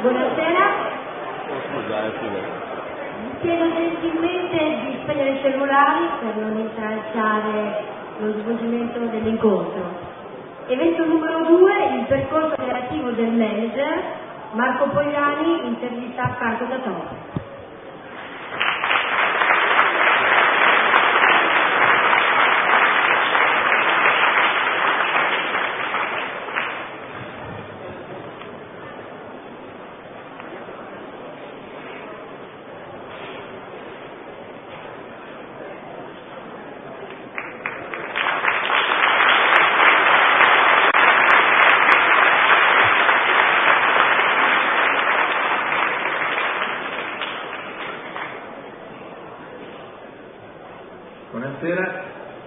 Buonasera. Vi chiedo gentilmente di spegnere i cellulari per non intralciare lo svolgimento dell'incontro. Evento numero 2, il percorso relativo del manager. Marco Pogliani intervista Franco Datò. Buonasera,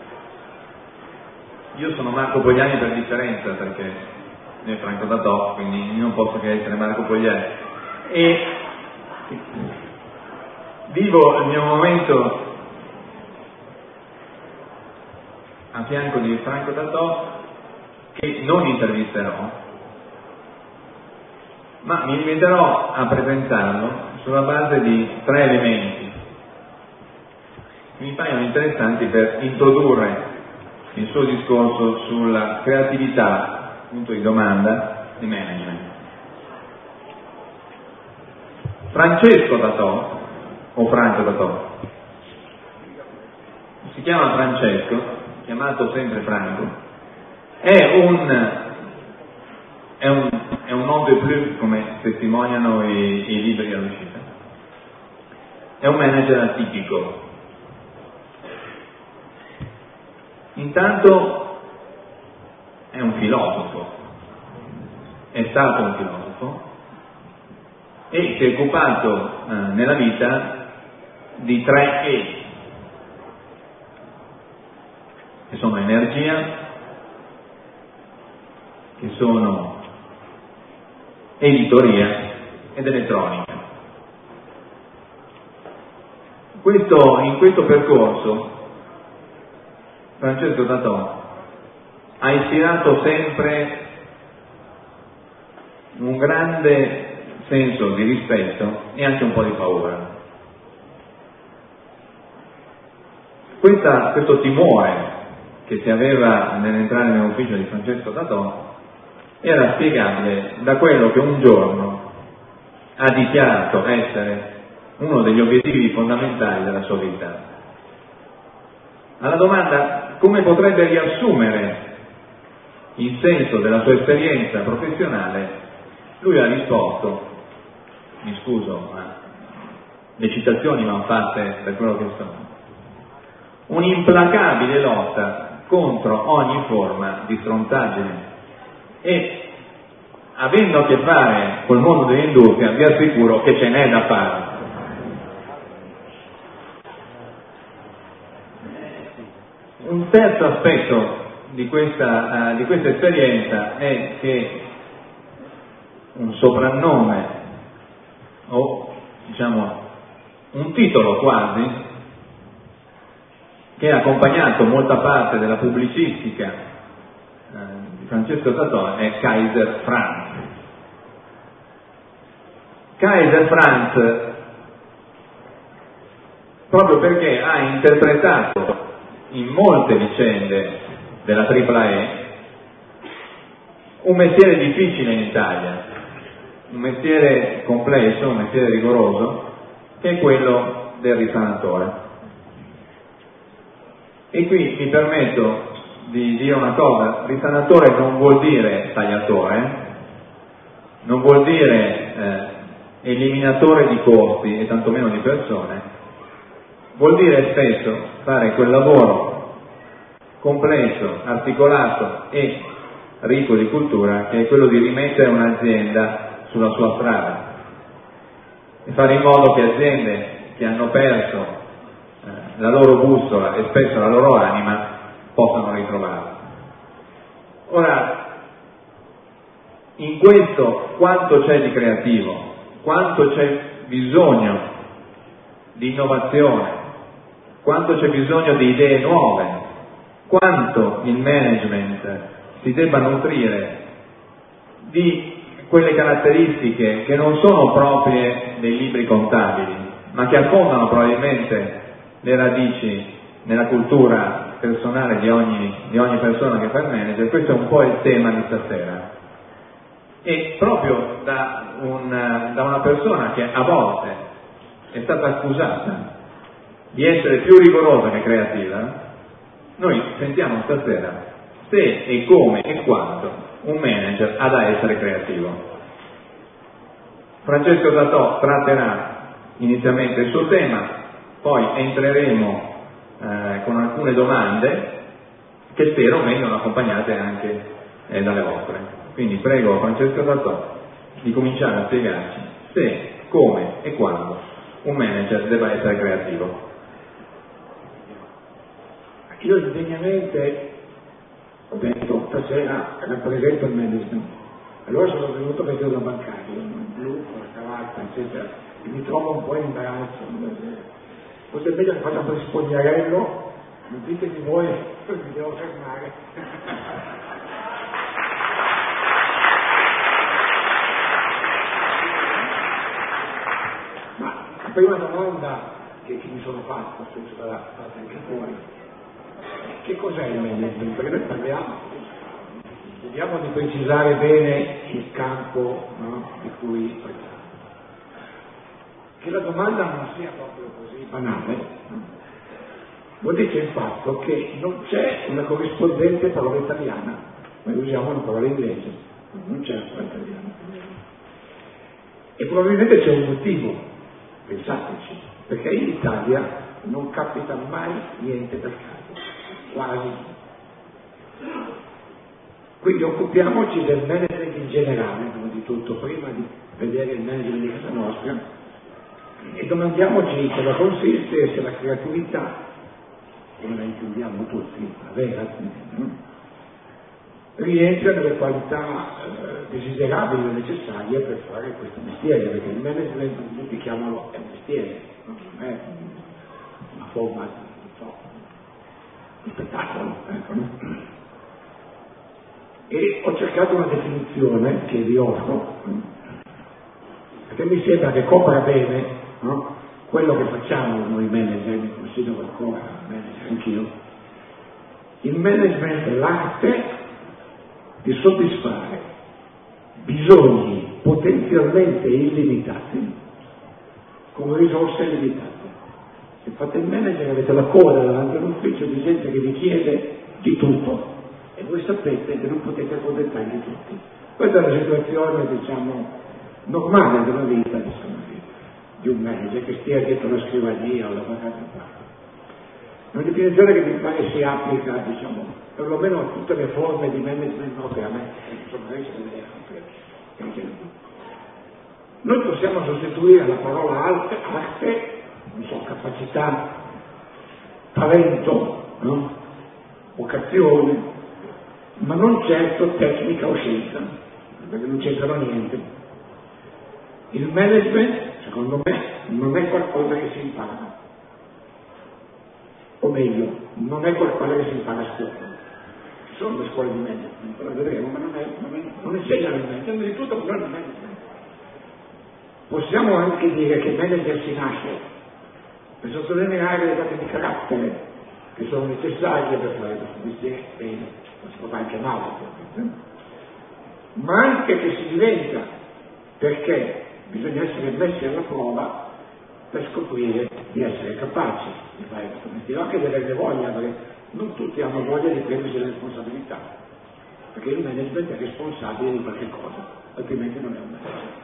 io sono Marco Pogliani per differenza perché è Franco Datò, quindi non posso che essere Marco Pogliani e vivo il mio momento a fianco di Franco Datò che non intervisterò, ma mi limiterò a presentarlo sulla base di 3 elementi mi paiono interessanti per introdurre il suo discorso sulla creatività, punto di domanda, di management. Francesco Datò, o Franco Datò, si chiama Francesco, chiamato sempre Franco, è un nom de plus, come testimoniano i libri all'uscita, è un manager atipico. Intanto è un filosofo, è stato un filosofo e si è occupato nella vita di 3 E, che sono energia, che sono editoria ed elettronica. In questo percorso Francesco Datò ha ispirato sempre un grande senso di rispetto e anche un po' di paura. Questo timore che si aveva nell'entrare nell'ufficio di Francesco Datò era spiegabile da quello che un giorno ha dichiarato essere uno degli obiettivi fondamentali della sua vita. Alla domanda come potrebbe riassumere il senso della sua esperienza professionale, lui ha risposto, mi scuso, ma le citazioni vanno fatte per quello che sono, un'implacabile lotta contro ogni forma di stronzaggine e avendo a che fare col mondo dell'industria vi assicuro che ce n'è da fare. Un terzo aspetto di questa esperienza è che un soprannome o diciamo un titolo quasi che ha accompagnato molta parte della pubblicistica di Francesco Datò è Kaiser Franz. Kaiser Franz proprio perché ha interpretato in molte vicende della AAA un mestiere difficile in Italia, un mestiere complesso, un mestiere rigoroso, che è quello del risanatore. E qui mi permetto di dire una cosa: risanatore non vuol dire tagliatore, non vuol dire eliminatore di costi e tantomeno di persone, vuol dire spesso fare quel lavoro complesso, articolato e ricco di cultura che è quello di rimettere un'azienda sulla sua strada e fare in modo che aziende che hanno perso la loro bussola e spesso la loro anima possano ritrovarla. Ora, in questo quanto c'è di creativo, quanto c'è bisogno di innovazione, quanto c'è bisogno di idee nuove, quanto il management si debba nutrire di quelle caratteristiche che non sono proprie dei libri contabili, ma che affondano probabilmente le radici nella cultura personale di ogni persona che fa il manager. Questo è un po' il tema di stasera. E proprio da una persona che a volte è stata accusata di essere più rigorosa che creativa, noi sentiamo stasera se e come e quanto un manager ha da essere creativo. Francesco Zatò tratterà inizialmente il suo tema, poi entreremo con alcune domande che spero vengano accompagnate anche dalle vostre. Quindi prego Francesco Zatò di cominciare a spiegarci se, come e quando un manager debba essere creativo. Io indegnamente ho detto stasera rappresento il management, allora sono venuto vestito da bancario, il blu, con la cravatta, eccetera, e mi trovo un po' in imbarazzo. Forse è meglio che faccia un po' di spogliarello, non ditemi voi, mi devo fermare. Ma la prima domanda che mi sono fatto, se ce l'ha fatta anche fuori, che cos'è il management? Perché noi vediamo di precisare bene il campo, no, di cui parliamo. Che la domanda non sia proprio così banale, vuol dire il fatto che non c'è una corrispondente parola italiana, noi usiamo una parola inglese, non c'è una parola italiana. E probabilmente c'è un motivo, pensateci, perché in Italia non capita mai niente per caso, quasi. Quindi occupiamoci del management in generale, prima di tutto, prima di vedere il management di casa nostra, e domandiamoci cosa consiste e se la creatività, come la intendiamo tutti, la vera, rientra nelle qualità desiderabili e necessarie per fare questo mestiere, perché il management tutti chiamano è un mestiere, non è una forma di spettacolo. Ecco. E ho cercato una definizione che vi offro, perché mi sembra che copra bene, no, quello che facciamo noi manager, mi considero ancora manager anch'io. Il management è l'arte di soddisfare bisogni potenzialmente illimitati con risorse limitate. Se fate il manager avete la coda davanti all'ufficio di gente che vi chiede di tutto e voi sapete che non potete accontentarli tutti. Questa è la situazione, diciamo, normale della vita, di un manager che stia dietro una scrivania o da qualche altra parte. Una definizione che mi pare si applica, diciamo, perlomeno a tutte le forme di management, no, che a me, insomma, noi possiamo sostituire la parola arte, non so, capacità, talento, no? Vocazione, ma non certo tecnica o scienza, perché non c'entrano niente. Il management, secondo me, non è qualcosa che si impara, o meglio, non è qualcosa che si impara a scuola. Ci sono le scuole di management, lo vedremo, ma non insegnano il management, di tutto non è il management. Possiamo anche dire che il manager si nasce per sottolineare le date di carattere che sono necessarie per fare questo mestiere bene, non si può fare anche male, ma anche che si diventa, perché bisogna essere messi alla prova per scoprire di essere capaci di fare questo mestiere, anche di averne voglia, perché non tutti hanno voglia di prendersi le responsabilità, perché il management è responsabile di qualche cosa, altrimenti non è un manager.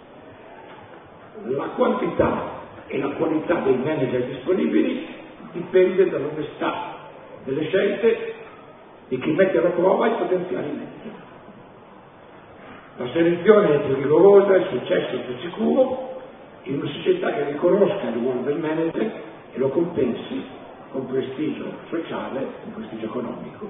La quantità e la qualità dei manager disponibili dipende dall'onestà delle scelte di chi mette alla prova i potenziali manager. La selezione è più rigorosa, il successo è più sicuro in una società che riconosca il ruolo del manager e lo compensi con prestigio sociale, con prestigio economico.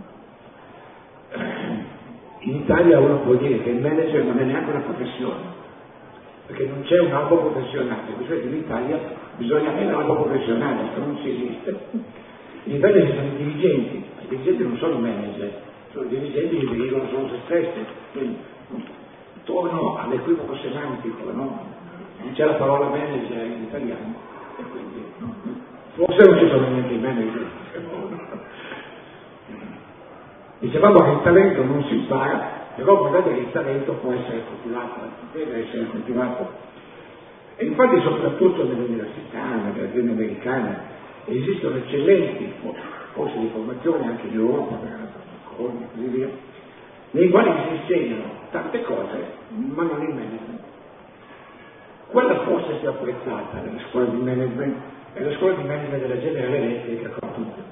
In Italia uno può dire che il manager non è neanche una professione, perché non c'è un albo professionale, cioè in Italia bisogna avere un albo professionale, se non si esiste. In Italia ci sono i dirigenti non sono manager, sono dirigenti che dirigono solo se stessi, quindi tornano l'equivoco semantico, no? Non c'è la parola manager in italiano, e quindi forse non ci sono neanche i manager. Dicevamo che il talento non si impara, però guardate che il talento può essere coltivato, deve essere coltivato. E infatti soprattutto nelle università, nelle aziende americane, esistono eccellenti corsi di formazione anche in Europa, e così via, nei quali si insegnano tante cose, ma non il management. Quella forse più apprezzata nella scuola di management è la scuola di management della General Electric a Cortona,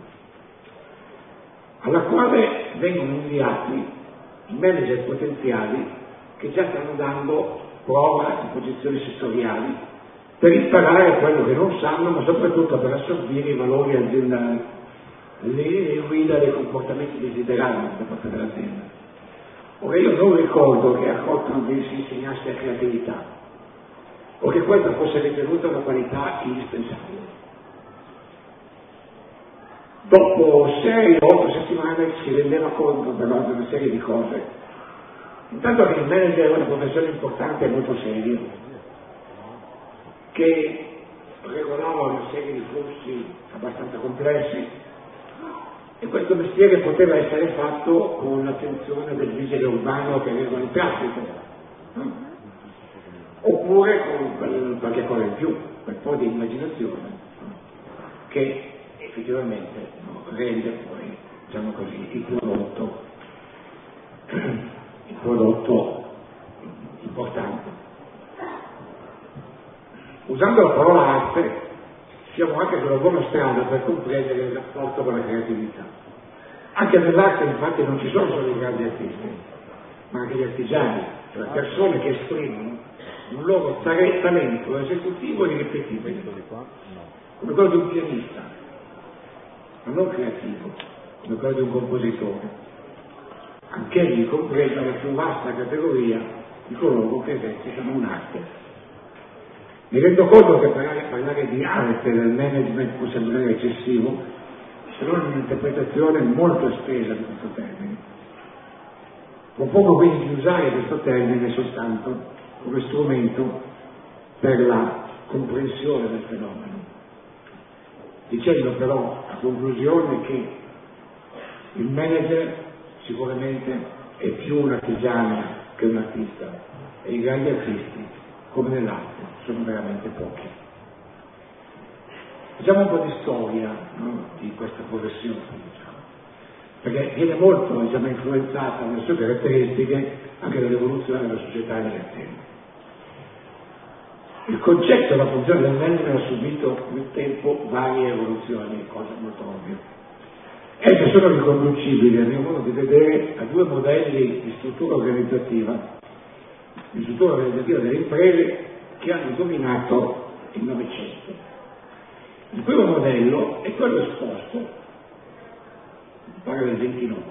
alla quale vengono inviati i manager potenziali che già stanno dando prova in posizioni settoriali per imparare quello che non sanno, ma soprattutto per assorbire i valori aziendali, le guida dei comportamenti desiderabili da parte dell'azienda. Ora io non ricordo che a Cortona si insegnasse creatività o che questa fosse ritenuta una qualità indispensabile. Dopo 6 o 8 settimane si rendeva conto però di una serie di cose. Intanto che il manager è una professione importante e molto seria, che regolava una serie di flussi abbastanza complessi, e questo mestiere poteva essere fatto con l'attenzione del vigile urbano che regola il traffico, oppure con qualche cosa in più, quel po' di immaginazione che effettivamente rende poi, diciamo così, il prodotto importante. Usando la parola arte siamo anche sulla buona strada per comprendere il rapporto con la creatività. Anche nell'arte infatti non ci sono solo i grandi artisti, ma anche gli artigiani, cioè persone che esprimono un loro talento esecutivo e irripetibile, come quello di un pianista, ma non creativo, come quello di un compositore. Anche egli comprende la più vasta categoria di coloro che esercitano un'arte. Mi rendo conto che parlare di arte del management può sembrare eccessivo, se non un'interpretazione molto estesa di questo termine. Propongo quindi di usare questo termine soltanto come strumento per la comprensione del fenomeno, dicendo però a conclusione che il manager sicuramente è più un artigiano che un artista, e i grandi artisti, come nell'arte, sono veramente pochi. Facciamo un po' di storia, no, di questa professione, diciamo, perché viene molto, diciamo, influenzata nelle sue caratteristiche anche dall'evoluzione della società e delle aziende. Il concetto e la funzione del management ha subito nel tempo varie evoluzioni, cosa molto ovvia. Esse sono riconducibili, a mio modo di vedere, a due modelli di struttura organizzativa delle imprese che hanno dominato il Novecento. Il primo modello è quello esposto, mi pare del 29,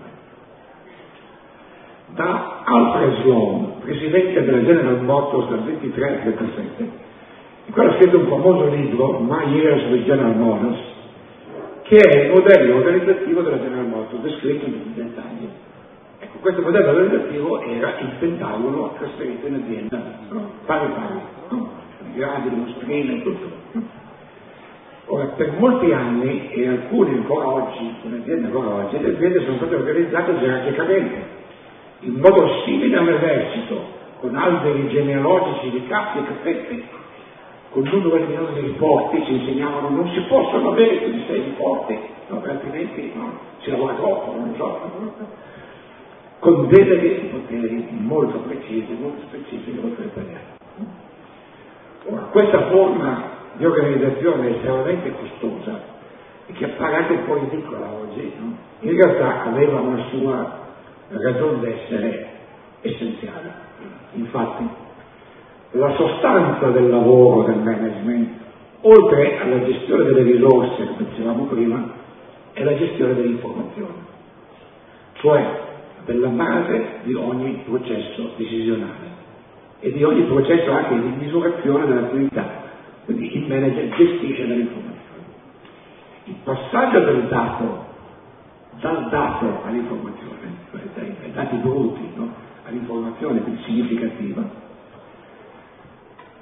da Alfred Sloan, presidente della General Motors dal 23 al 37, il quale ha scritto un famoso libro, My Years with General Motors, che è il modello organizzativo della General Motors, descritto in tutti i dettagli. Ecco, questo modello organizzativo era il Pentagono trasferito in azienda, pari, i gradi, le mostrine e tutto. Ora, per molti anni, e alcuni ancora oggi, le aziende sono state organizzate gerarchicamente, in modo simile all'esercito, con alberi genealogici di capi e capetti, con un numero minore di riporti. Ci insegnavano non si possono avere più di 6 riporti, no, altrimenti si lavora troppo, non so. Con deleghe di poteri molto precise, molto specifiche, molto dettagliate. Ora, questa forma di organizzazione è estremamente costosa e che appare anche un po' ridicola oggi, no? In realtà aveva una sua ragione d'essere essenziale. Infatti, la sostanza del lavoro del management, oltre alla gestione delle risorse, come dicevamo prima, è la gestione dell'informazione, cioè della base di ogni processo decisionale e di ogni processo anche di misurazione dell'attività. Quindi il manager gestisce dell'informazione. Il passaggio del dato, dal dato all'informazione, cioè dai dati bruti, no, all'informazione più significativa,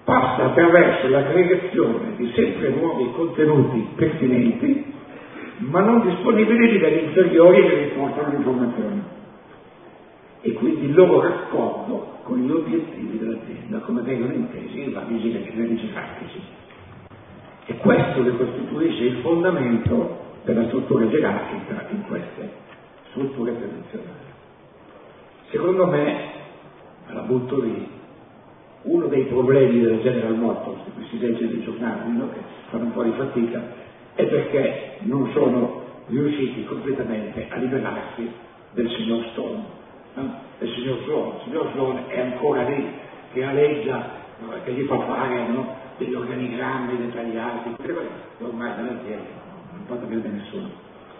passa attraverso l'aggregazione di sempre nuovi contenuti pertinenti, ma non disponibili a livelli inferiori che riportano l'informazione, e quindi il loro raccordo con gli obiettivi dell'azienda, come vengono intesi i vari livelli gerarchici. E questo che costituisce il fondamento della struttura gerarchica in queste strutture tradizionali. Secondo me, la butto lì, uno dei problemi della General Motors, che si legge nei giornali, no? Che fanno un po' di fatica, è perché non sono riusciti completamente a liberarsi del signor Stone. No? Il signor Stone è ancora lì, che aleggia, no? Che gli fa fare, no? Degli organigrammi dettagliati, ormai dall'azienda non fa capire nessuno.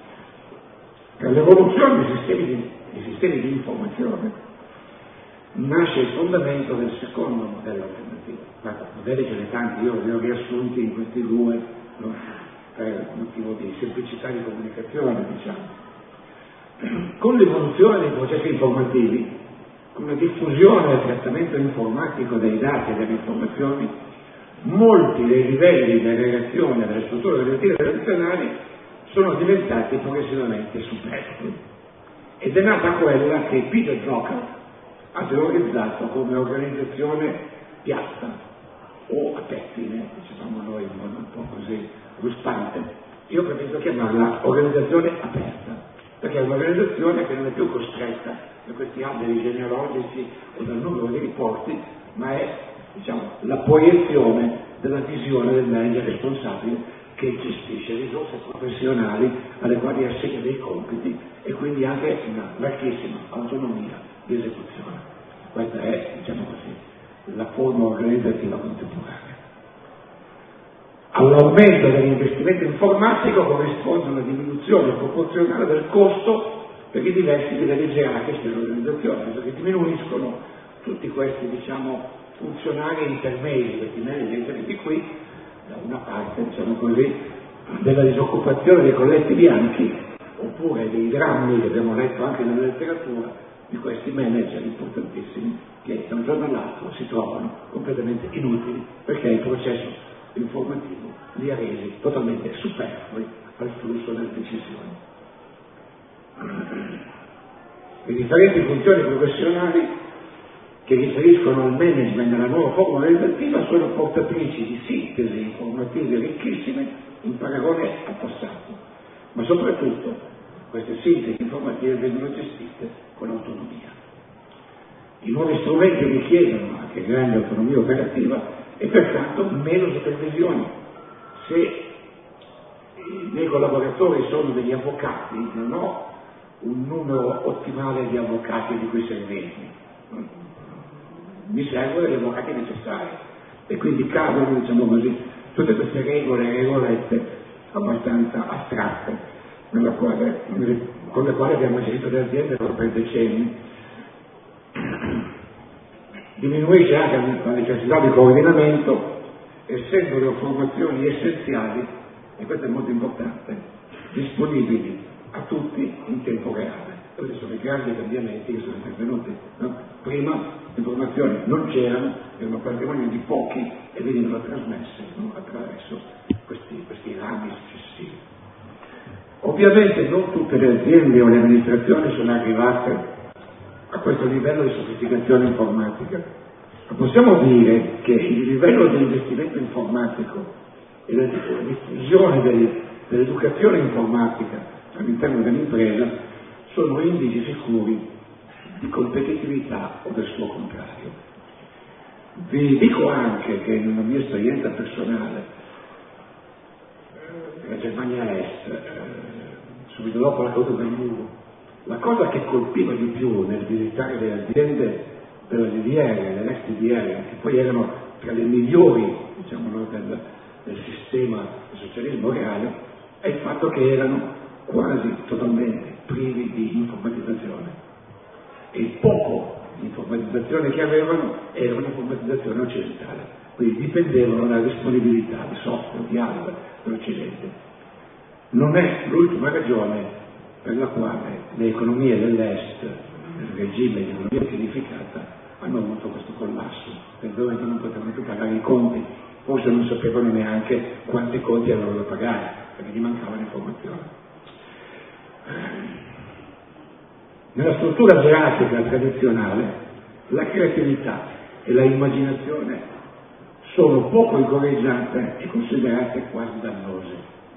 Per l'evoluzione dei sistemi di informazione nasce il fondamento del secondo modello alternativo. Modelli ce ne tanti, io li ho riassunti in questi due, no? Per motivo di semplicità di comunicazione, diciamo. Con l'evoluzione dei processi informativi, con la diffusione del trattamento informatico dei dati e delle informazioni, molti dei livelli di aggregazione delle strutture organizzative tradizionali sono diventati progressivamente superflui. Ed è nata quella che Peter Drucker ha teorizzato come organizzazione piatta o a pettine, diciamo noi in modo un po' così ruspante. Io preferisco chiamarla organizzazione aperta, perché è un'organizzazione che non è più costretta da questi alberi genealogici o dal numero di riporti, ma è, diciamo, la proiezione della visione del manager responsabile che gestisce risorse professionali alle quali assegna dei compiti e quindi anche una larghissima autonomia di esecuzione. Questa è, diciamo così, la forma organizzativa contemporanea. All'aumento dell'investimento informatico corrisponde una diminuzione proporzionale del costo per i diversi livelli gerarchici dell'organizzazione, perché diminuiscono tutti questi, diciamo, funzionari intermedi, questi manager inseriti qui, da una parte, diciamo così, della disoccupazione dei colletti bianchi, oppure dei drammi che abbiamo letto anche nella letteratura di questi manager importantissimi che da un giorno all'altro si trovano completamente inutili perché il processo informativo li ha resi totalmente superflui al flusso delle decisioni. Le differenti funzioni professionali che riferiscono al management nella nuova forma organizzativa sono portatrici di sintesi informative ricchissime in paragone al passato, ma soprattutto queste sintesi informative vengono gestite con autonomia. I nuovi strumenti richiedono anche grande autonomia operativa e pertanto meno supervisione. Se i miei collaboratori sono degli avvocati, non ho un numero ottimale di avvocati di cui servirmi. Mi servono degli avvocati necessari e quindi cadono, diciamo così, tutte queste regole e regolette abbastanza astratte con le quali abbiamo gestito le aziende per decenni. Diminuisce anche la necessità di coordinamento, essendo le informazioni essenziali, e questo è molto importante, disponibili a tutti in tempo reale. Questi sono i grandi cambiamenti che sono intervenuti. No? Prima le informazioni non c'erano, erano patrimonio di pochi e venivano trasmesse, no? Attraverso questi rami successivi. Ovviamente non tutte le aziende o le amministrazioni sono arrivate a questo livello di sofisticazione informatica, ma possiamo dire che il livello dell'investimento informatico e la diffusione dell'educazione informatica all'interno dell'impresa sono indici sicuri di competitività o del suo contrario. Vi dico anche che nella mia esperienza personale, nella Germania Est, subito dopo la caduta del muro, la cosa che colpiva di più nel visitare le aziende della DDR, dell'ex DDR, che poi erano tra le migliori, diciamo, del sistema del socialismo reale, è il fatto che erano quasi totalmente privi di informatizzazione. E il poco di informatizzazione che avevano era un'informatizzazione occidentale, quindi dipendevano dalla disponibilità di software, di hardware dell'Occidente. Non è l'ultima ragione per la quale le economie dell'Est, il regime di economia pianificata, hanno avuto questo collasso del probabilmente non potevano più pagare i conti, forse non sapevano neanche quanti conti avevano da pagare, perché gli mancava l'informazione. Nella struttura gerarchica tradizionale la creatività e la immaginazione sono poco incoraggiate e considerate quasi dannose.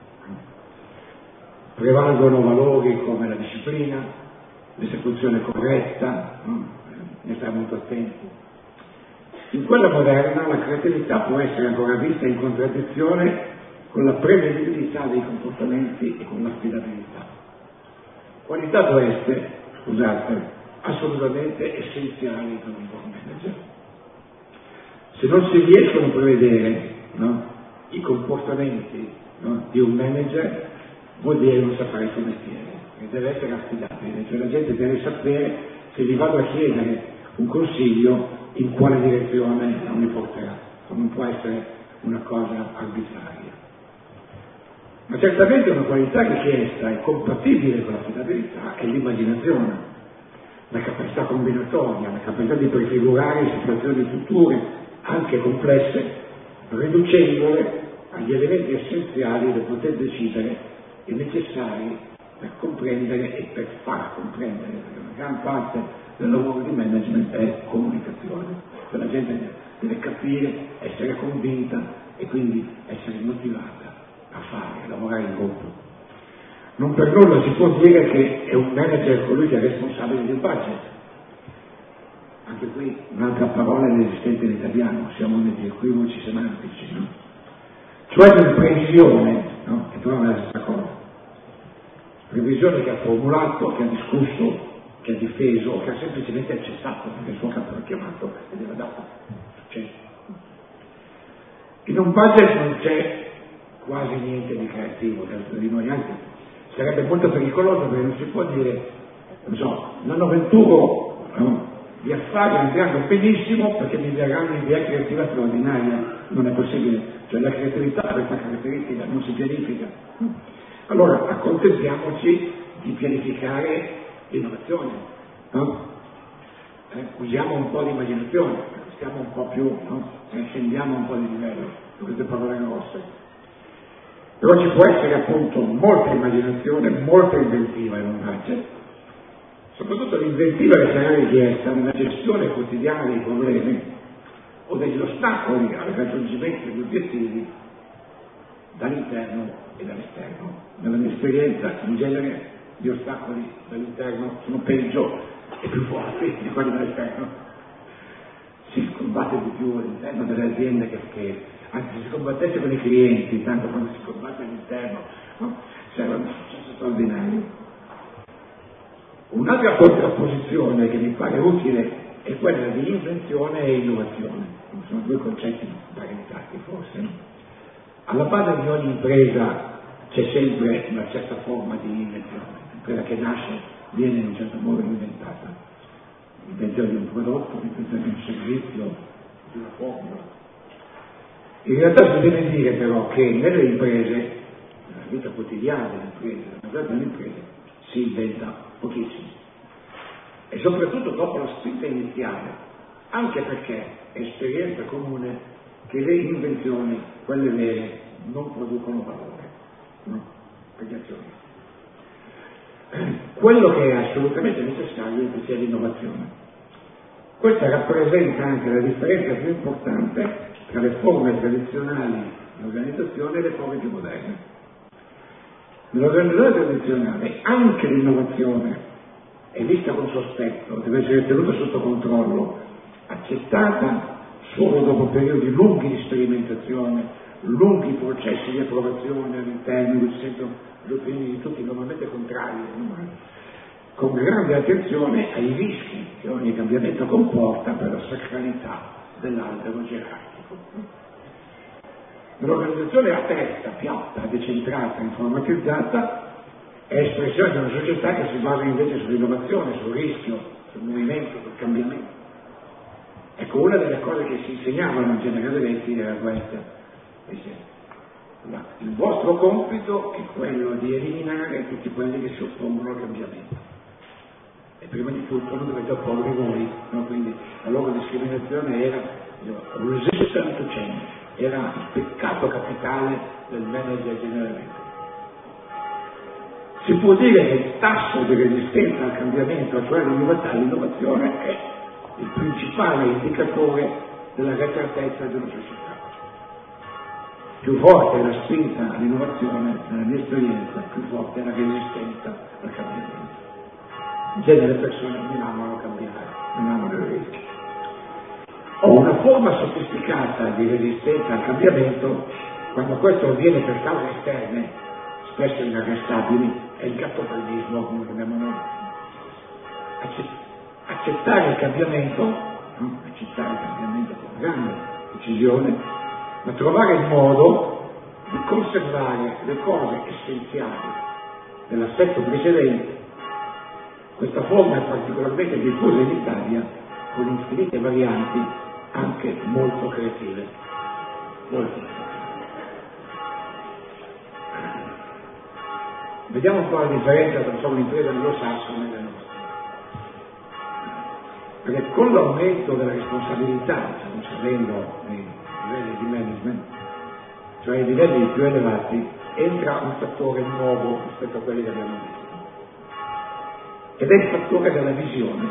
Prevalgono valori come la disciplina, l'esecuzione corretta, ne stare molto attenti. In quella moderna la creatività può essere ancora vista in contraddizione con la prevedibilità dei comportamenti e con l'affidabilità. Qualità queste, assolutamente essenziali per un buon manager. Se non si riescono a prevedere i comportamenti di un manager, vuol dire non sa fare il suo mestiere, e deve essere affidabile, cioè la gente deve sapere se gli vado a chiedere un consiglio in quale direzione mi porterà, non può essere una cosa arbitraria. Ma certamente una qualità richiesta e compatibile con l'affidabilità è l'immaginazione, la capacità combinatoria, la capacità di prefigurare situazioni future, anche complesse, riducendole agli elementi essenziali da poter decidere e necessari per comprendere e per far comprendere, perché una gran parte del lavoro di management è comunicazione, cioè la gente deve capire, essere convinta e quindi essere motivata a fare, a lavorare in gruppo. Non per nulla si può dire che è un manager colui che è responsabile del budget. Anche qui un'altra parola inesistente in italiano, siamo negli equivoci semantici, no? Cioè di previsione, che però non è la stessa cosa. Previsione che ha formulato, che ha discusso, che ha difeso, che ha semplicemente accettato, perché il suo capo l'ha chiamato e gliel'ha dato. Successo. In un budget non c'è quasi niente di creativo dentro di noi, anzi sarebbe molto pericoloso perché non si può dire, non so, l'anno 21 gli affari andranno benissimo perché mi verranno un'idea creativa straordinaria, non è possibile, cioè la creatività ha questa caratteristica, non si pianifica. Allora accontentiamoci di pianificare l'innovazione, usiamo un po' di immaginazione, stiamo un po' più, scendiamo un po' di livello, queste parole grosse. Però ci può essere appunto molta immaginazione, molta inventiva in un budget, soprattutto l'inventiva che sarà richiesta nella gestione quotidiana dei problemi o degli ostacoli al raggiungimento degli obiettivi dall'interno e dall'esterno. Nella mia esperienza in genere gli ostacoli dall'interno sono peggio e più forti di quelli dall'esterno. Si combatte di più all'interno delle aziende che anzi se si combattesse con i clienti, tanto quando si combatte all'interno, serve un successo straordinario. Un'altra contrapposizione che mi pare utile è quella di invenzione e innovazione. Sono due concetti parentati forse. Alla base di ogni impresa c'è sempre una certa forma di invenzione. L'impresa che nasce viene in un certo modo inventata. L'invenzione di un prodotto, l'invenzione di un servizio, di una formula. In realtà si deve dire però che nelle imprese, nella vita quotidiana delle imprese, nella maggior delle imprese, si inventa pochissimo. E soprattutto dopo la spinta iniziale, anche perché è esperienza comune che le invenzioni, quelle vere, non producono valore, per gli azionisti. Quello che è assolutamente necessario è che sia l'innovazione. Questa rappresenta anche la differenza più importante tra le forme tradizionali di organizzazione e le forme più moderne. Nell'organizzazione tradizionale anche l'innovazione è vista con sospetto, deve essere tenuta sotto controllo, accettata solo dopo periodi lunghi di sperimentazione, lunghi processi di approvazione all'interno del centro le opinioni di tutti normalmente contrarie, con grande attenzione ai rischi che ogni cambiamento comporta per la sacralità dell'albero gerarchico. L'organizzazione aperta, piatta, decentrata, informatizzata è espressione di una società che si basa invece sull'innovazione, sul rischio, sul movimento, sul cambiamento. Ecco, una delle cose che si insegnavano in Generale Vecchi era questa. Il vostro compito è quello di eliminare tutti quelli che si oppongono al cambiamento. E prima di tutto non dovete opporvi voi, no? Quindi la loro discriminazione era resistant to change, era il peccato capitale del manager generalmente. Si può dire che il tasso di resistenza al cambiamento, cioè l'innovazione, è il principale indicatore della retratezza di una società. Più forte è la spinta all'innovazione, nella mia esperienza, più forte è la resistenza al cambiamento. In genere le persone non amano cambiare, non amano i rischi. Ho una forma sofisticata di resistenza al cambiamento quando questo avviene per cause esterne, spesso inarrestabili, è il gattopardiismo, come lo chiamiamo noi. Accettare il cambiamento con grande decisione, ma trovare il modo di conservare le cose essenziali dell'assetto precedente. Questa forma è particolarmente diffusa in Italia, con infinite varianti, anche molto creative. Vediamo un po' la differenza tra un'impresa anglosassone e la nostra. Perché con l'aumento della responsabilità, stiamo salendo nei livelli di management, cioè ai livelli più elevati, entra un fattore nuovo rispetto a quelli che abbiamo visto. Ed è il fattore della visione,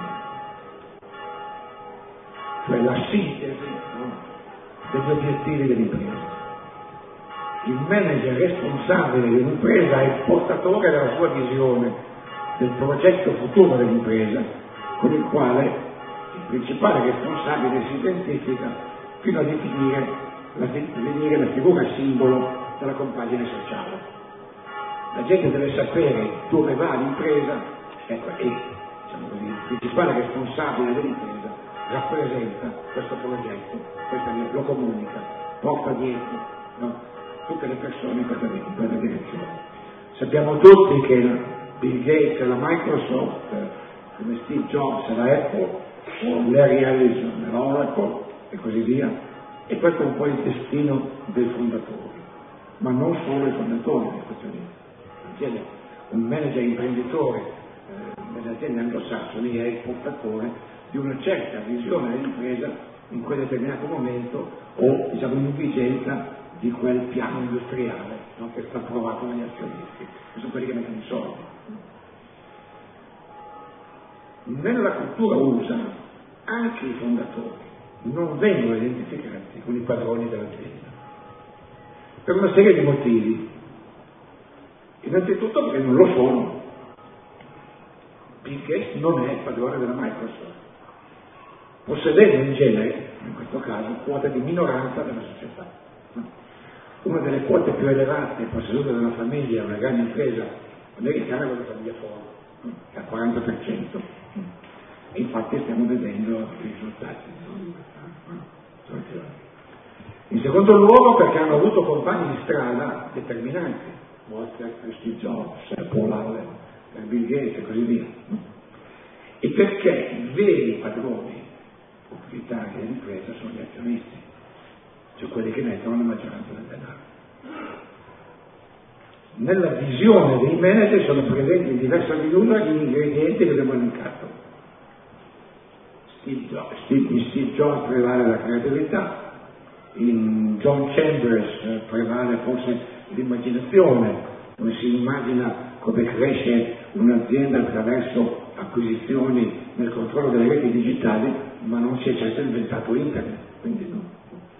cioè la sintesi, no, degli obiettivi dell'impresa. Il manager responsabile di un'impresa è il portatore della sua visione, del progetto futuro dell'impresa, con il quale il principale responsabile si identifica fino a definire la figura simbolo della compagine sociale. La gente deve sapere dove va l'impresa, ecco, e diciamo così, il principale responsabile dell'impresa rappresenta questo progetto, lo comunica, porta dietro, no, tutte le persone in quella direzione. Sappiamo tutti che Bill Gates e la Microsoft, come Steve Jobs e la Apple, o Larry Ellison e la Oracle e così via, e questo è un po' il destino dei fondatori, ma non solo i fondatori degli Stati Uniti. Un manager imprenditore nelle aziende anglosassoni è il portatore di una certa visione dell'impresa in quel determinato momento o diciamo in vigenza di quel piano industriale, no, che sta approvato dagli azionisti, che sono quelli che mettono i soldi. Nella cultura USA anche i fondatori non vengono identificati con i padroni dell'azienda per una serie di motivi. Innanzitutto perché non lo sono. Bill Gates non è il padrone della Microsoft, possedendo in genere, in questo caso, quota di minoranza della società. Una delle quote più elevate possedute dalla famiglia, una grande impresa americana, è la famiglia Ford, che ha il 40%. E infatti stiamo vedendo i risultati. In secondo luogo perché hanno avuto compagni di strada determinanti, Walter, Steve Jobs, Paul Allen, Bill Gates e così via. E perché i veri padroni proprietari dell'impresa sono gli azionisti, cioè quelli che mettono la maggioranza del denaro. Nella visione dei manager sono presenti in diversa misura gli ingredienti che abbiamo elencato. In Steve Jobs prevale la creatività, in John Chambers prevale forse l'immaginazione, dove si immagina come cresce un'azienda attraverso acquisizioni nel controllo delle reti digitali, ma non si è certo inventato internet, quindi no.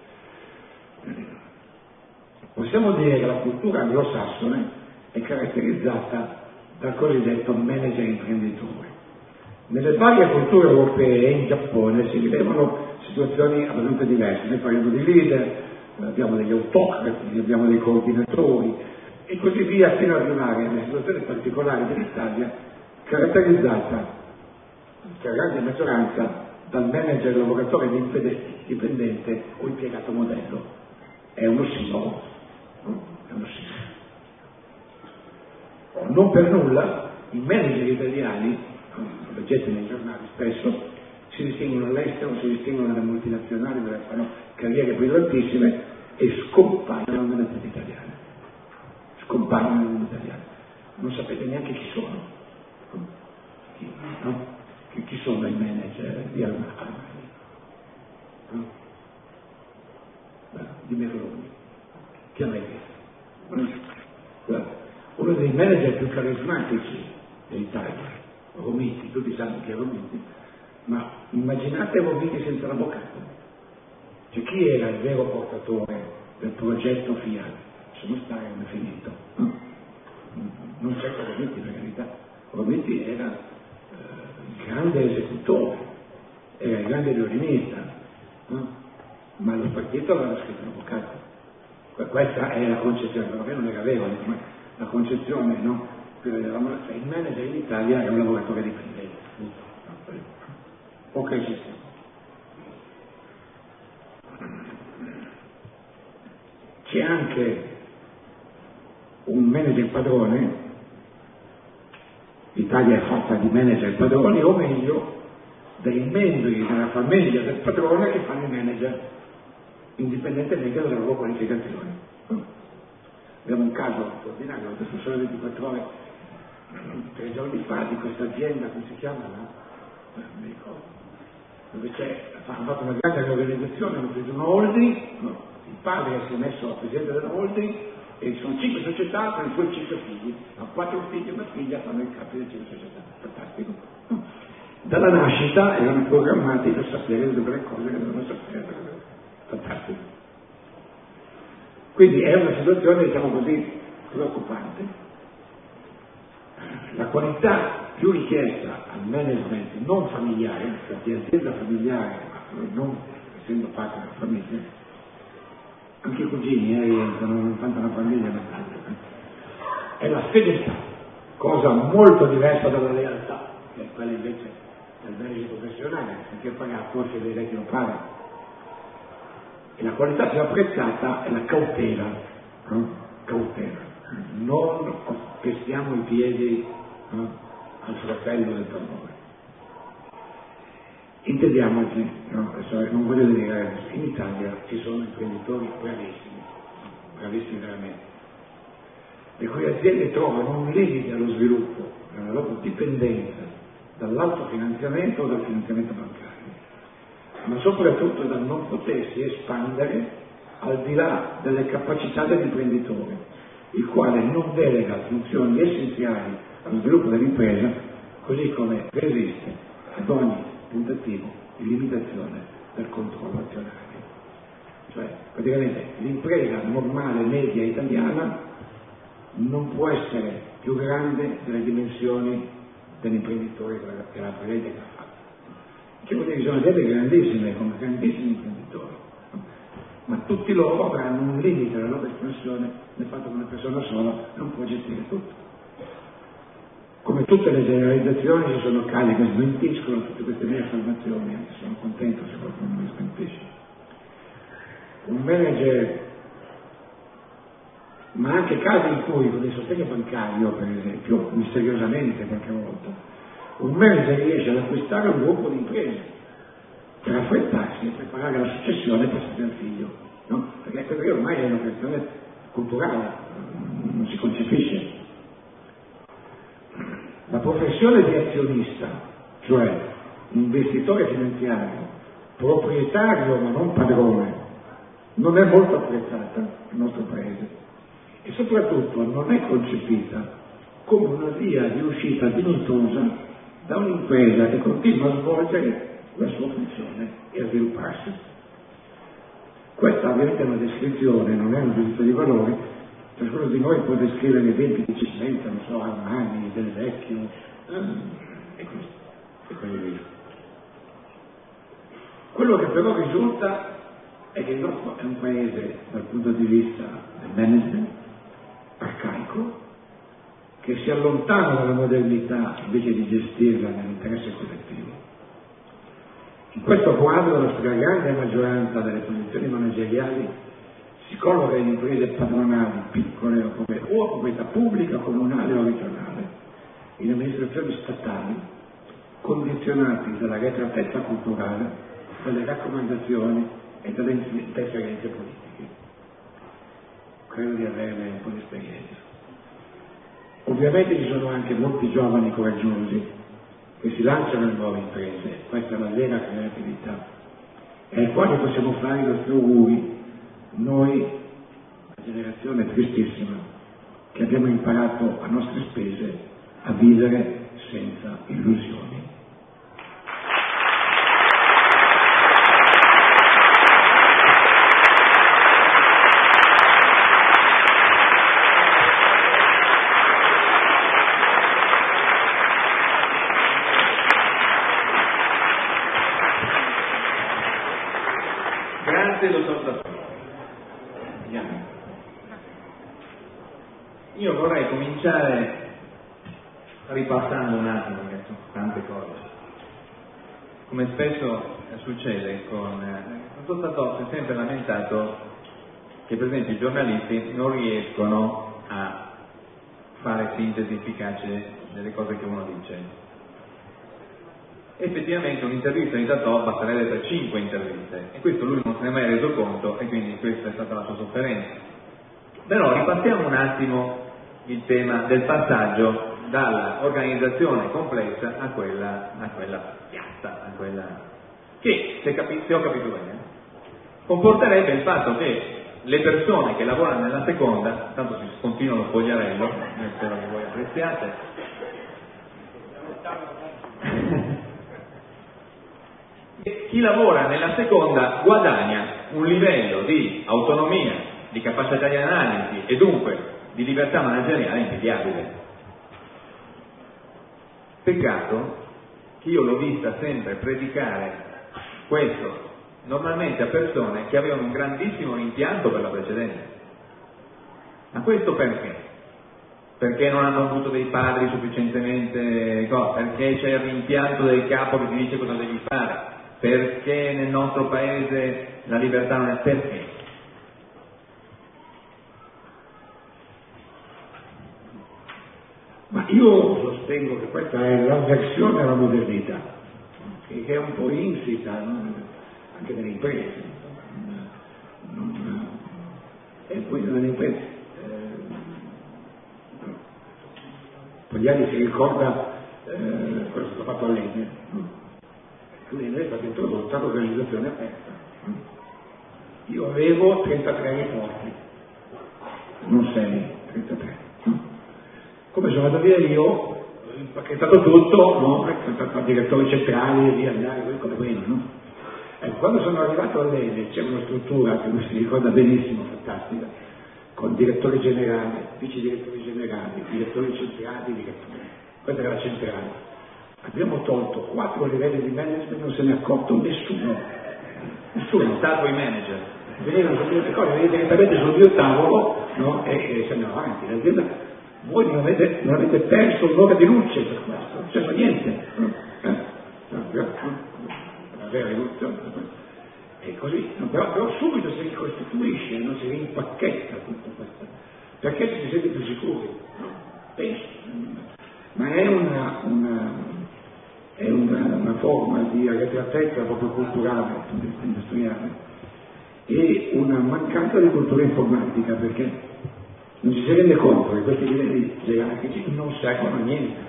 Possiamo dire che la cultura anglosassone è caratterizzata dal cosiddetto manager imprenditore. Nelle varie culture europee e in Giappone si rilevano situazioni assolutamente diverse. Noi parliamo di leader, abbiamo degli autocrati, abbiamo dei coordinatori e così via, fino ad arrivare alla situazione particolare dell'Italia, caratterizzata per grande maggioranza dal manager lavoratore dipendente o impiegato modello. È uno ossimoro. Non per nulla i manager italiani, leggete nei giornali spesso, si distinguono all'estero, si distinguono nelle multinazionali dove fanno carriere brillantissime e scompaiono nelle aziende italiane. Non sapete neanche chi sono. Chi sono i manager di Armani? No? di Merloni, che ha mai visto? Uno dei manager più carismatici dell'Italia, Romiti, tutti sanno che è Romiti, ma immaginate Romiti senza l'avvocato. Cioè chi era il vero portatore del progetto Fiat? Sono stare come finito. Non certo Romiti, per carità. Romiti era il grande esecutore, era il grande violinista, ma lo partito aveva scritto l'avvocato. Questa è la concezione, perché non era vero, ma la concezione, no? Il manager in Italia è un lavoratore dipendente, poca esistenza. C'è anche un manager padrone, l'Italia è fatta di manager padroni, o meglio, dei membri della famiglia del padrone che fanno i manager, indipendentemente dalla loro qualificazione. Abbiamo un caso straordinario, adesso sono 24 ore, 3 giorni fa, di questa azienda, come si chiama? Non mi ricordo, dove hanno fatto una grande riorganizzazione, hanno preso una holding, no? Il padre si è messo a presidente della holding e sono 5 società per i suoi 5 figli, ha 4 figli e una figlia, fanno il capo delle 5 società, fantastico. Dalla nascita erano programmati per sapere tutte le cose che dovevano sapere, fantastico. Quindi è una situazione, diciamo così, preoccupante. La qualità più richiesta al management non familiare, perché azienda familiare, ma non essendo parte della famiglia, anche i cugini rientrano, non tanto una famiglia, ma tanto, è la fedeltà, cosa molto diversa dalla lealtà, che è quella invece del management professionale, perché pagato se dei vecchi lo pagano. E la qualità più apprezzata è la cautela, cautela, non pestiamo i piedi al fratello del padrone. Intendiamoci, non voglio dire, in Italia ci sono imprenditori bravissimi veramente, le cui aziende trovano un limite allo sviluppo, nella loro dipendenza dall'autofinanziamento o dal finanziamento bancario, ma soprattutto dal non potersi espandere al di là delle capacità dell'imprenditore, il quale non delega funzioni essenziali allo sviluppo dell'impresa, così come resiste ad ogni tentativo di limitazione del controllo azionario. Cioè, praticamente l'impresa normale, media italiana non può essere più grande delle dimensioni dell'imprenditore che la prevede e che ha fatto. Che vuol dire che sono aziende grandissime, come grandissimi imprenditori, ma tutti loro avranno un limite alla loro espansione nel fatto che una persona sola non può gestire tutto. Come tutte le generalizzazioni ci sono casi che smentiscono tutte queste mie affermazioni, anche sono contento se qualcuno mi smentisce. Un manager, ma anche casi in cui con il sostegno bancario, per esempio, misteriosamente qualche volta, un manager riesce ad acquistare un gruppo di imprese per affrettarsi e preparare la successione per al figlio, no? Perché questa ormai è una questione culturale, non si concepisce. La professione di azionista, cioè investitore finanziario, proprietario ma non padrone, non è molto apprezzata nel nostro paese e soprattutto non è concepita come una via di uscita dignitosa da un'impresa che continua a svolgere la sua funzione e a svilupparsi. Questa ovviamente è una descrizione, non è un giudizio di valore. Ciascuno di noi può descrivere gli esempi di eccellenza, non so, Armani, Del Vecchio, e così via. Quello che però risulta è che il nostro è un paese, dal punto di vista del management, arcaico, che si allontana dalla modernità invece di gestirla nell'interesse collettivo. In questo quadro la stragrande maggioranza delle posizioni manageriali si colloca in imprese padronali piccole o a proprietà pubblica, comunale o regionale, in amministrazioni statali, condizionati dalla retratezza culturale, dalle raccomandazioni e dalle interferenze politiche. Credo di averne un po' di esperienza. Ovviamente ci sono anche molti giovani coraggiosi che si lanciano in nuove imprese, questa è la vera creatività, e ai quali possiamo fare i nostri auguri noi, una generazione tristissima, che abbiamo imparato a nostre spese a vivere senza illusioni. Grazie, dottor Tassoni. Io vorrei cominciare ripassando un attimo, perché sono tante cose. Come spesso succede con il dottor Tassoni si è sempre lamentato che per esempio i giornalisti non riescono a fare sintesi efficace delle cose che uno dice. Effettivamente un'intervista di Tatò basterebbe per 5 interviste e questo lui non se ne è mai reso conto e quindi questa è stata la sua sofferenza. Però ripassiamo un attimo il tema del passaggio dall'organizzazione complessa a quella piatta, a quella che, se ho capito bene, comporterebbe il fatto che le persone che lavorano nella seconda, tanto si continua lo spogliarello, spero che voi apprezziate, chi lavora nella seconda guadagna un livello di autonomia, di capacità di analisi e dunque di libertà manageriale invidiabile. Peccato che io l'ho vista sempre predicare questo, normalmente a persone che avevano un grandissimo rimpianto per la precedente. Ma questo perché? Perché non hanno avuto dei padri sufficientemente, perché c'è il rimpianto del capo che ti dice cosa devi fare, perché nel nostro paese la libertà non è perché. Ma io sostengo che questa è l'avversione alla modernità, che è un po' insita anche nelle imprese. E poi nelle imprese. Pogliani si ricorda cosa è stato fatto all'Enel. L'Enel è stata introdotta l'organizzazione aperta. Io avevo 33 reporti, non 6, 33. Come sono andato via io, ho impacchettato tutto, no? Sono stato a direttori centrali e via andare come prima, no? Ecco, quando sono arrivato all'Enel c'era una struttura che mi si ricorda benissimo, fantastica, con direttori generali, vice direttori generali, direttori centrali, direttori. Questa era la centrale. Abbiamo tolto 4 livelli di management, non se ne è accorto nessuno. Nessuno. Stato i manager. Venivano direttamente sul mio tavolo, no? E se andava avanti. L'azienda, voi non avete perso un'ora di luce per questo, non c'è niente. La vera rivoluzione. E così, però subito si ricostituisce, non si rimpacchetta tutto questo. Perché si sente più sicuri? No? Penso. Ma è una forma di arretratezza proprio culturale, industriale, e una mancanza di cultura informatica, perché non ci si rende conto che questi livelli gerarchici non servono a niente,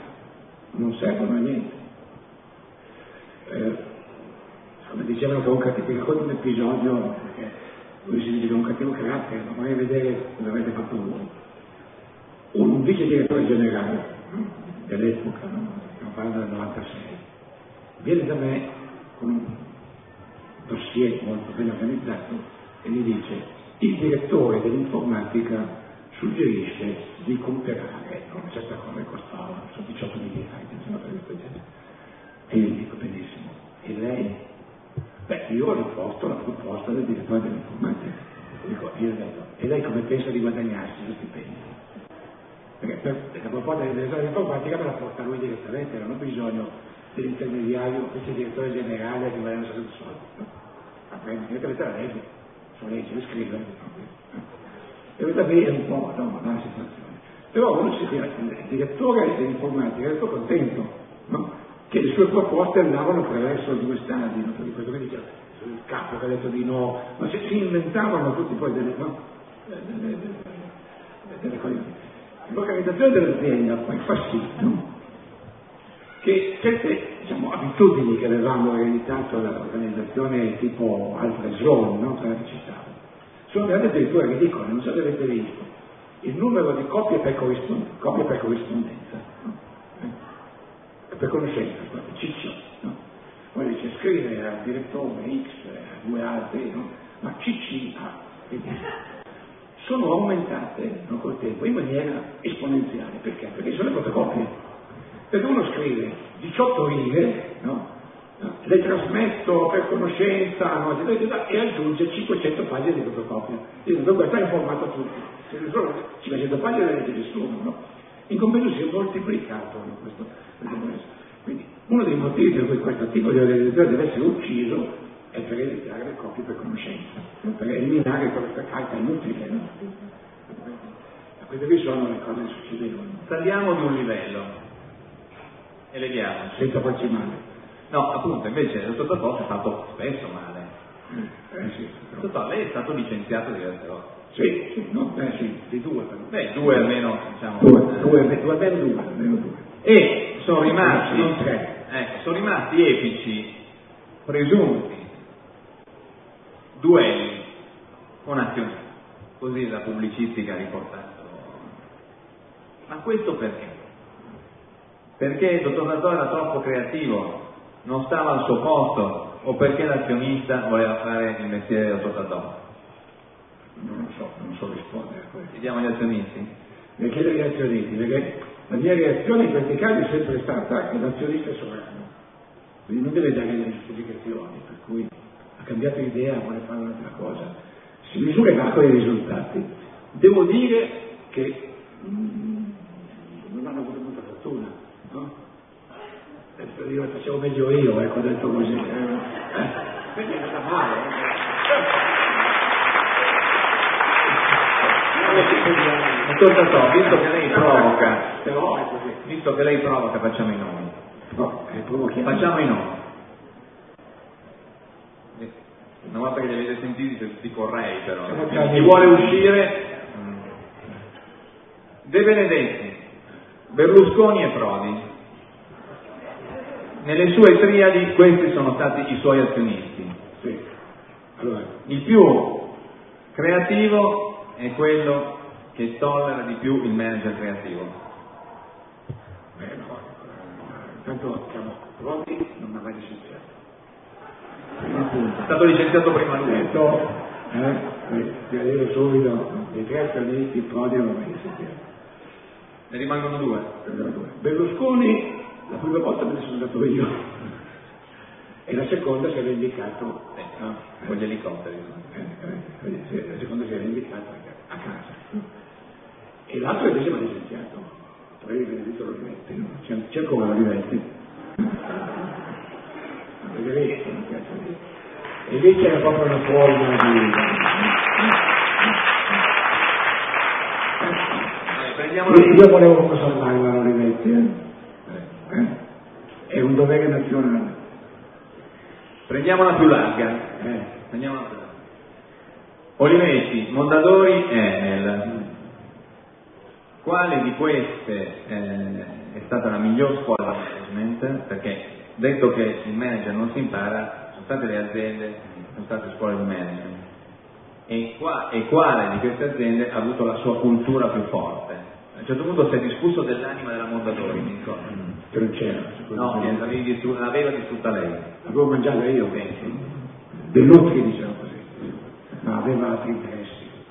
come dicevano che un cattivo, ricordo un episodio, perché lui si dice che è un cattivo carattere, ma vorrei vedere cosa avete fatto voi. Un vice direttore generale dell'epoca, stiamo parlando del 96, viene da me con un dossier molto ben organizzato e mi dice: il direttore dell'informatica suggerisce di comprare una certa cosa che costava, sono 18 miliardi, e io gli dico: benissimo, e lei? Beh, io ho risposto alla proposta del direttore dell'informatica. Dico, io ho detto: e lei come pensa di guadagnarsi lo stipendio? Perché la proposta del direttore dell'informatica me la porta lui direttamente, non ho bisogno dell'intermediario, vice direttore generale che guadagna un sacco di soldi. Ma prendo direttamente la legge, sono legge, le scrivo. E questa qui è un po' la situazione. Però uno il direttore dell'informatica era tutto contento, no? Che le sue proposte andavano attraverso 2 stadi, no? Di questo che diceva il capo che ha detto di no, ma si inventavano tutti poi delle cose. L'organizzazione dell'azienda poi fa sì, no? Che certe abitudini che avevamo ereditato dall'organizzazione tipo altre zone, no? Che ci stavano, sono veramente addirittura ridicole, non so se avete visto il numero di copie per corrispondenza, no? Per conoscenza, ciccio, no? Poi dice scrive al direttore X, a due altri, no? Ma CCA, sono aumentate, no, col tempo in maniera esponenziale. Perché? Perché sono le fotocopie. Perché uno scrive 18 righe, no? Le trasmetto per conoscenza, no? E aggiunge 500 pagine di fotocopia. Dicendo questo ha informato tutti. Se ne sono 500 pagine le legge nessuno, no? In compenso si è moltiplicato, no, questo. Quindi uno dei motivi per cui questo tipo di organizzazione deve essere ucciso è per evitare le copie per conoscenza, no? Per eliminare questa carta inutile, no? Queste qui sono le cose che succedevano. Saliamo di un livello, eleviamoci. Senza farci male. No, appunto, invece il dottor Totò si è fatto spesso male. Sì, Totò, lei è stato licenziato diverse volte. Sì, no? Sì, di due però. Beh, due almeno, diciamo. Due. E sono rimasti, non tre. Sono rimasti epici, presunti, duelli con azionisti. Così la pubblicistica ha riportato. Ma questo perché? Perché il dottor Totò era troppo creativo, non stava al suo posto, o perché l'azionista voleva fare il mestiere del dottor Totò? Non so rispondere a questo. Chiediamo agli azionisti? Le chiedo agli azionisti, perché la mia reazione in questi casi è sempre stata che l'azionista è sovrano, quindi non deve dare delle giustificazioni, per cui ha cambiato idea, vuole fare un'altra cosa, si misurerà con i risultati. Devo dire che non hanno avuto molta fortuna, no? Io facevo meglio io, ho detto così. Perché è andata male. Dottor Totò, visto che lei provoca, però è così. visto che lei provoca, facciamo i nomi. No, Facciamo i nomi. Una volta che li avete sentiti siete tutti correi però. Chi vuole uscire? De Benedetti, Berlusconi e Prodi. Nelle sue triadi questi sono stati i suoi azionisti. Sì. Allora, il più creativo è quello che tollera di più il manager creativo. No, intanto siamo pronti, non mi ha mai licenziato. È stato licenziato prima lui. Ti arrivo subito, i tre azionisti Prodi non mi ha mai licenziato. Ne rimangono due. Berlusconi, la prima volta me ne sono andato io, e la seconda si era indicato con gli elicotteri. La seconda si era indicata a casa. E l'altro invece mi ha licenziato. Poi Benedetto Olivetti, c'è ancora Olivetti. E lì c'era proprio una forma di... Io volevo proprio salvare la Olivetti, è un dovere nazionale. Prendiamola più larga. Olivetti, Mondadori, Enel. Quale di queste è stata la miglior scuola di management? Perché detto che il manager non si impara, sono state le aziende, sono state scuole di management. E quale di queste aziende ha avuto la sua cultura più forte? A un certo punto si è discusso dell'anima della Mondadori, mi ricordo. Che non c'era. No, l'aveva distrutta lei. L'avevo mangiata io, penso. Dell'Utri diceva così, ma aveva altri interessi.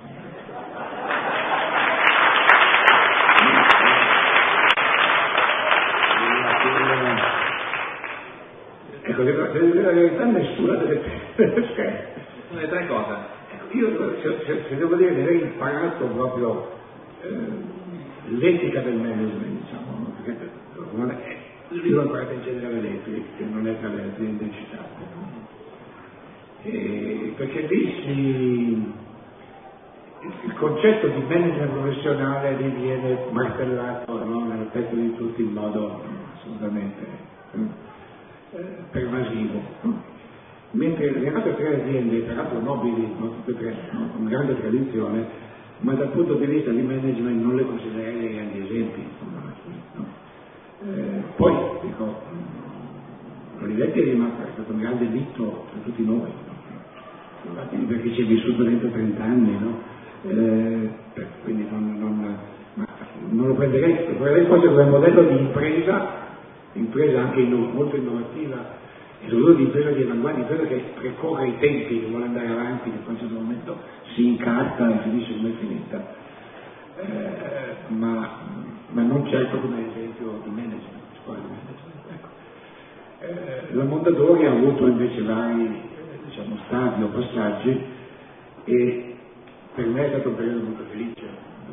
Ecco, nella verità nessuna delle tre. Sono le tre cose. Io, se devo dire, avrei imparato proprio l'etica del management, diciamo, perché non è, io l'ho imparata in General Electric, che non è tra le aziende citate, perché lì il concetto di management professionale lì viene martellato, no, nella testa di tutti in modo assolutamente pervasivo, no? Mentre le altre tre aziende, peraltro nobili, no, tutte e tre, no, con grande tradizione, ma dal punto di vista di management non le considererei grandi esempi, no? Poi dico, Olivetti è stato un grande mito per tutti noi, no? Infatti perché ci hai vissuto dentro 30 anni, no? Quindi non lo prenderei, lo prenderei forse come modello di impresa anche molto innovativa, e soprattutto di impresa di avanguardia, impresa che precorre i tempi, che vuole andare avanti, che poi a un certo momento si incarta e finisce come è finita, ma non certo come esempio di management, scuola di management. Ecco. La Mondadori ha avuto invece vari stadi o passaggi, e per me è stato un periodo molto felice,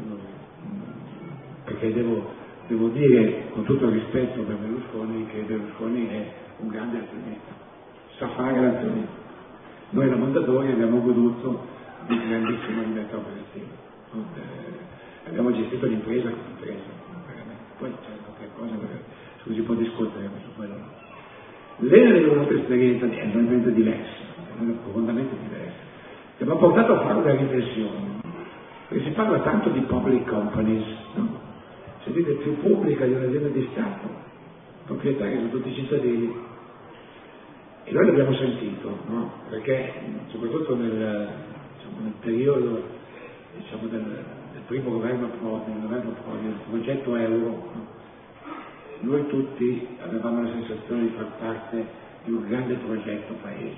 perché devo dire con tutto il rispetto per Berlusconi che Berlusconi è un grande azionista, sa fare l'azionista. Noi la Mondadori abbiamo goduto di grandissima libertà operativa, abbiamo gestito l'impresa come impresa, veramente. Poi c'è qualche cosa su cui si può discutere, ma su quello no. L'Enel è un'altra esperienza estremamente diversa, profondamente diversa, che mi ha portato a fare una riflessione, perché si parla tanto di public companies, no? Sentite, più pubblica di un'azienda di Stato, proprietari sono tutti i cittadini, e noi l'abbiamo sentito, no? Perché soprattutto nel periodo del primo governo Prodi, del progetto Euro, no? Noi tutti avevamo la sensazione di far parte di un grande progetto paese,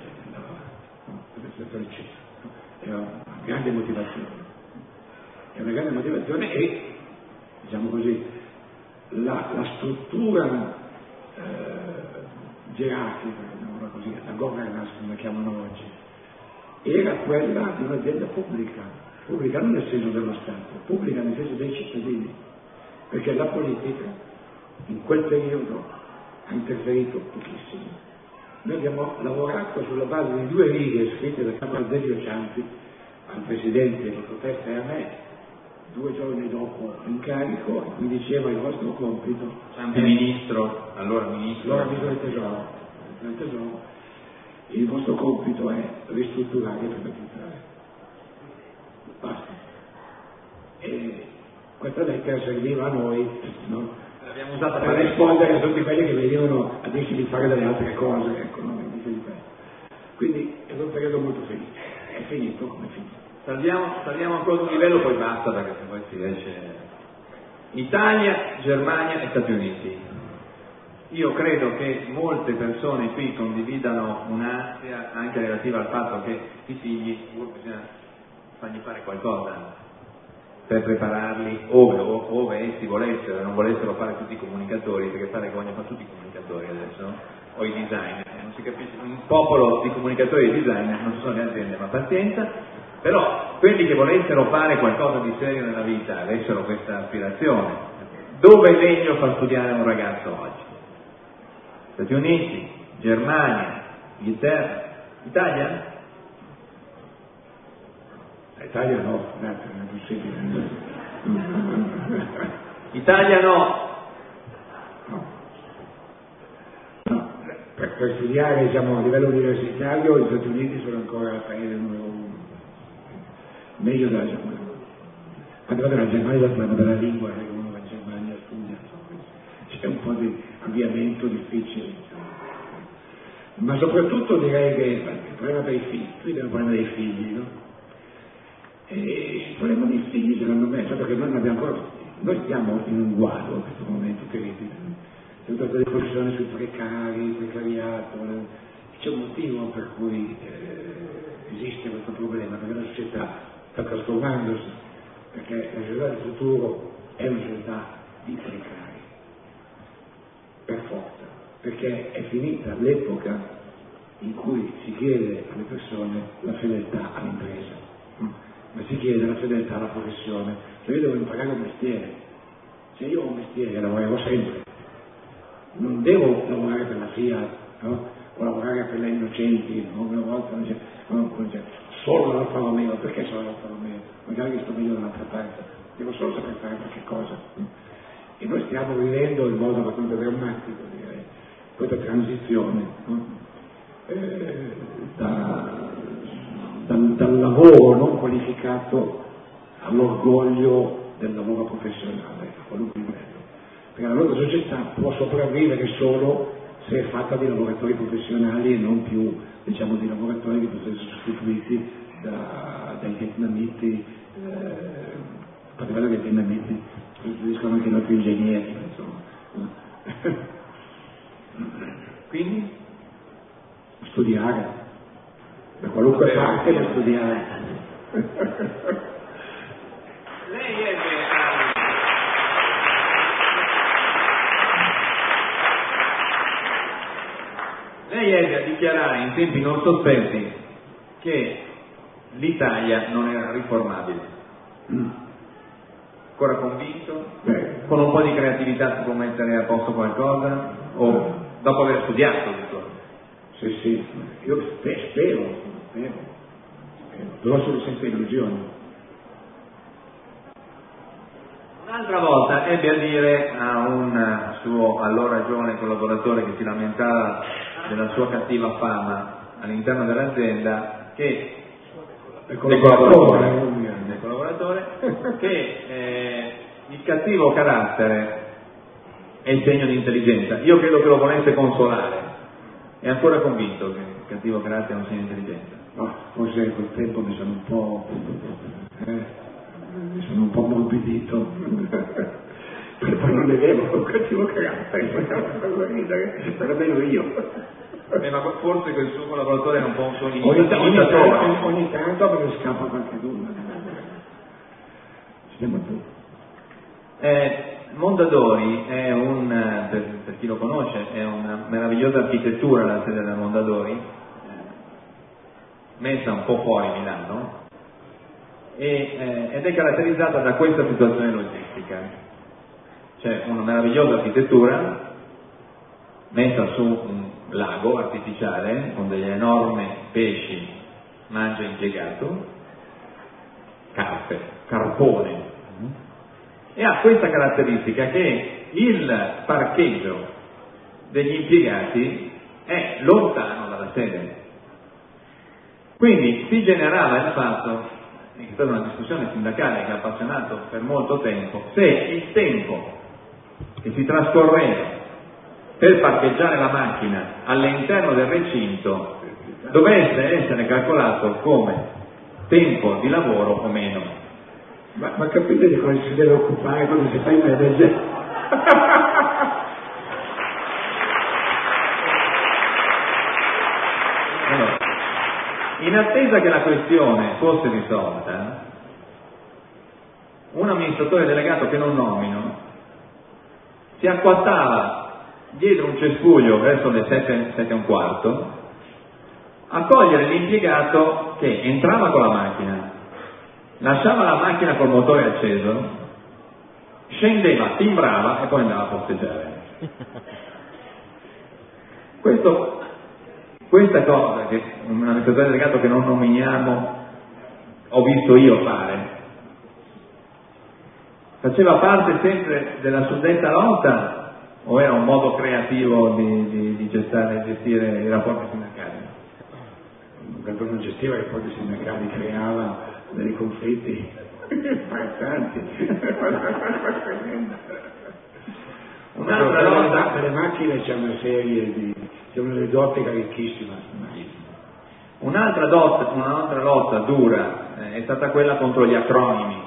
era una grande motivazione, e diciamo così la struttura gerarchica, così, la governance come la chiamano oggi, era quella di un'azienda pubblica non nel senso dello Stato, pubblica nel senso dei cittadini, perché la politica in quel periodo ha interferito pochissimo. Noi abbiamo lavorato sulla base di 2 righe scritte da Carlo Azeglio Ciampi al Presidente di protesta e a me 2 giorni dopo l'incarico, e cui diceva: il vostro compito, Ciampi ministro, allora ministro del Tesoro, il vostro compito è ristrutturare e privatizzare. Basta. E questa lettera serviva a noi, no? L'abbiamo usata per rispondere a tutti quelli che venivano a dirci di fare delle altre cose, ecco, non dice di questo. Quindi è un periodo molto felice, è finito come è finito. Saliamo ancora un livello, poi basta, perché se poi si esce. Italia, Germania e Stati Uniti. Io credo che molte persone qui condividano un'ansia anche relativa al fatto che i figli bisogna fargli fare qualcosa per prepararli ove essi volessero e non volessero fare tutti i comunicatori, perché pare che vogliono fare tutti i comunicatori adesso, no? O i designer, non si capisce, un popolo di comunicatori e designer, non ci sono le aziende, ma pazienza. Però quelli che volessero fare qualcosa di serio nella vita, avessero questa aspirazione, dove è meglio far studiare un ragazzo oggi? Stati Uniti, Germania, Inghilterra, Italia? Italia no, non è possibile. Italia no. Per studiare, diciamo, a livello universitario, gli Stati Uniti sono ancora il paese numero 1, meglio della Germania. Quando vado alla Germania, il problema della lingua, che uno va in Germania studia, c'è un po' di avviamento difficile, ma soprattutto direi che il problema dei figli, qui è il problema dei figli, no? E il problema dei figli, secondo me, è stato che noi stiamo in un guado in questo momento terribile. C'è tutta la discussione sui precariato, c'è un motivo per cui esiste questo problema, perché la società sta trasformandosi, perché la società del futuro è una società di precari, per forza, perché è finita l'epoca in cui si chiede alle persone la fedeltà all'impresa, ma si chiede la fedeltà alla professione. Cioè io devo imparare un mestiere, se io ho un mestiere lavorerò sempre, non devo lavorare per la Fiat, no? O lavorare per le Innocenti, no? Una volta non c'è solo l'Alfa Romeo. Perché solo l'Alfa Romeo? Magari sto meglio da un'altra parte, devo solo saper fare qualche cosa. E noi stiamo vivendo in modo abbastanza drammatico, direi, questa transizione, no? Dal lavoro non qualificato all'orgoglio del lavoro professionale, a qualunque livello. Perché la nostra società può sopravvivere solo se è fatta di lavoratori professionali e non più, diciamo, di lavoratori che possono essere sostituiti dai vietnamiti, particolarmente dai vietnamiti, dicono anche i nostri ingegneri, insomma. Quindi? Studiare, da qualunque parte da studiare. Lei ebbe a dichiarare in tempi non sospetti che l'Italia non era riformabile. Ancora convinto? Con un po' di creatività si può mettere a posto qualcosa? O dopo aver studiato tutto? Sì, io spero, però sono sempre illusioni. Un'altra volta ebbe a dire a un suo allora giovane collaboratore che si lamentava della sua cattiva fama all'interno dell'azienda che del collaboratore che il cattivo carattere è il segno di intelligenza. Io credo che lo volesse consolare. È ancora convinto che il cattivo carattere è un segno di intelligenza? No, forse col tempo mi sono un po' ammorbidito. Poi non è vero, un cattivo carattere, per almeno io. Ma forse quel suo collaboratore era un po' un suo imitatore. Ogni tanto me ne scappa qualcuno. Siamo tutti. Mondadori è per chi lo conosce, è una meravigliosa architettura la sede della Mondadori, messa un po' fuori Milano, ed è caratterizzata da questa situazione logistica. C'è una meravigliosa architettura messa su un lago artificiale con degli enormi pesci mangia impiegato, carpone, e ha questa caratteristica che il parcheggio degli impiegati è lontano dalla sede. Quindi si generava il fatto, è stata una discussione sindacale che ha appassionato per molto tempo, se il tempo che si trascorreva per parcheggiare la macchina all'interno del recinto dovesse essere calcolato come tempo di lavoro o meno. Ma capite di cosa si deve occupare quando si fa il manager? Allora, in attesa che la questione fosse risolta, un amministratore delegato che non nomino si acquattava dietro un cespuglio verso le 7:15 a cogliere l'impiegato che entrava con la macchina, lasciava la macchina col motore acceso, scendeva, timbrava e poi andava a posteggiare. Questa cosa che un amministratore delegato che non nominiamo ho visto io fare, faceva parte sempre della suddetta lotta o era un modo creativo di gestire i rapporti sindacali? Quando non gestiva i rapporti sindacali creava dei conflitti imbarazzanti. Un'altra lotta per le macchine c'è una serie c'è un'aneddotica ricchissima. Un'altra lotta dura è stata quella contro gli acronimi,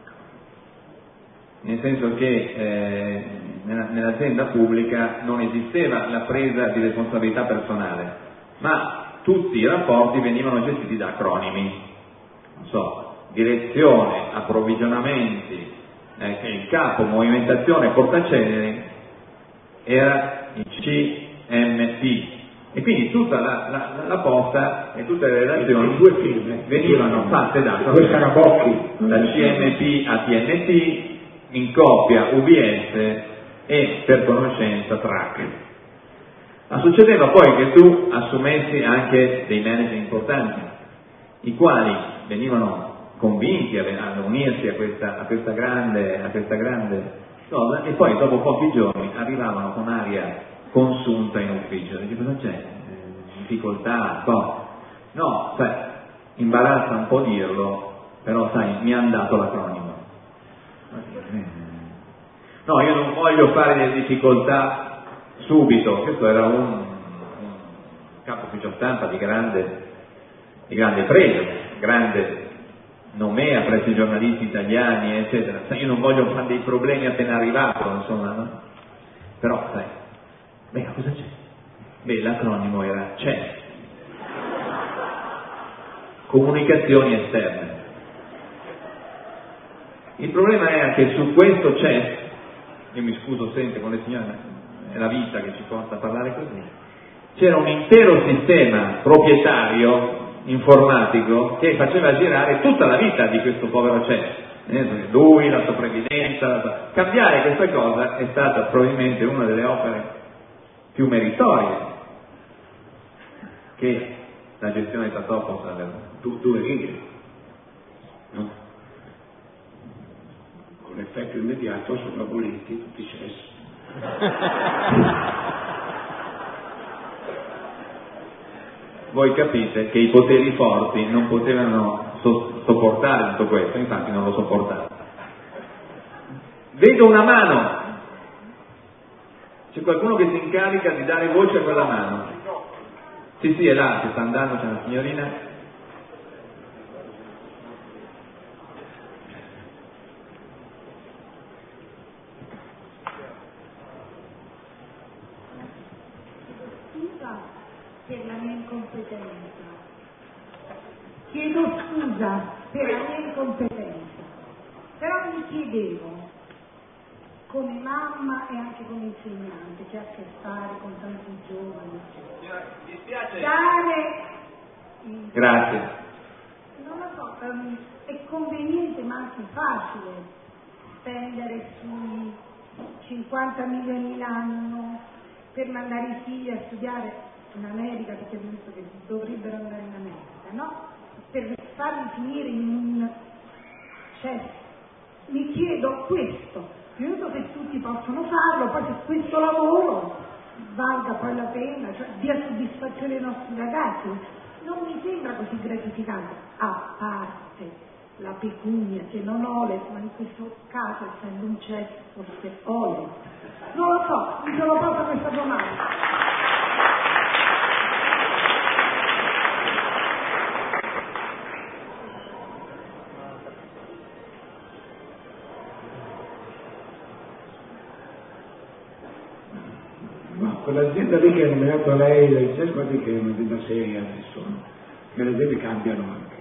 nel senso che nell'azienda pubblica non esisteva la presa di responsabilità personale, ma tutti i rapporti venivano gestiti da acronimi, non so, direzione, approvvigionamenti, il capo movimentazione portaceneri era il CMP, e quindi tutta la posta e tutte le relazioni due firme venivano fatte da CMP a TNT, in coppia UBS e per conoscenza TRAC. Ma succedeva poi che tu assumessi anche dei manager importanti, i quali venivano convinti a unirsi a questa grande cosa, e poi dopo pochi giorni arrivavano con aria consunta in ufficio. Dice: cosa c'è? Difficoltà? No, sai, imbarazza un po' dirlo, però sai, mi hanno dato l'acronimo. No, io non voglio fare delle difficoltà subito. Questo era un capo ufficio stampa di grande pregio, grande nomea presso i giornalisti italiani, eccetera. Sai, io non voglio fare dei problemi appena arrivato, insomma, no? Però, sai, beh, cosa c'è? Beh, l'acronimo era CES, comunicazioni esterne. Il problema era che su questo CES, io mi scuso sempre con le signore, è la vita che ci porta a parlare così, c'era un intero sistema proprietario informatico che faceva girare tutta la vita di questo povero CES. Lui, la sua previdenza, cambiare questa cosa è stata probabilmente una delle opere più meritorie che la gestione di Tatopos aveva. Due righe, no? Con effetto immediato sono aboliti tutti i CES. Voi capite che i poteri forti non potevano sopportare tutto questo, infatti non lo sopportavano. Vedo una mano, c'è qualcuno che si incarica di dare voce a quella mano? Sì, è là, che sta andando, c'è una signorina. Per la mia incompetenza. Chiedo scusa per la mia incompetenza, però mi chiedevo, come mamma e anche come insegnante, che ha a che fare con tanti giovani, Mi dispiace. Grazie. Non lo so, è conveniente ma anche facile spendere sui 50 milioni l'anno per mandare i figli a studiare in America, perché ho visto che dovrebbero andare in America, no? Per farli finire in un... Cioè, mi chiedo questo, credo che tutti possono farlo, poi se questo lavoro valga poi la pena, cioè dia soddisfazione ai nostri ragazzi, non mi sembra così gratificante, a parte la pecunia, che non ho letto, ma in questo caso essendo un CES forse ho letto. Non lo so, mi sono posta questa domanda. Quell'azienda lì che ha nominato lei del CES, guardi che è un'azienda seria adesso, che le aziende cambiano anche.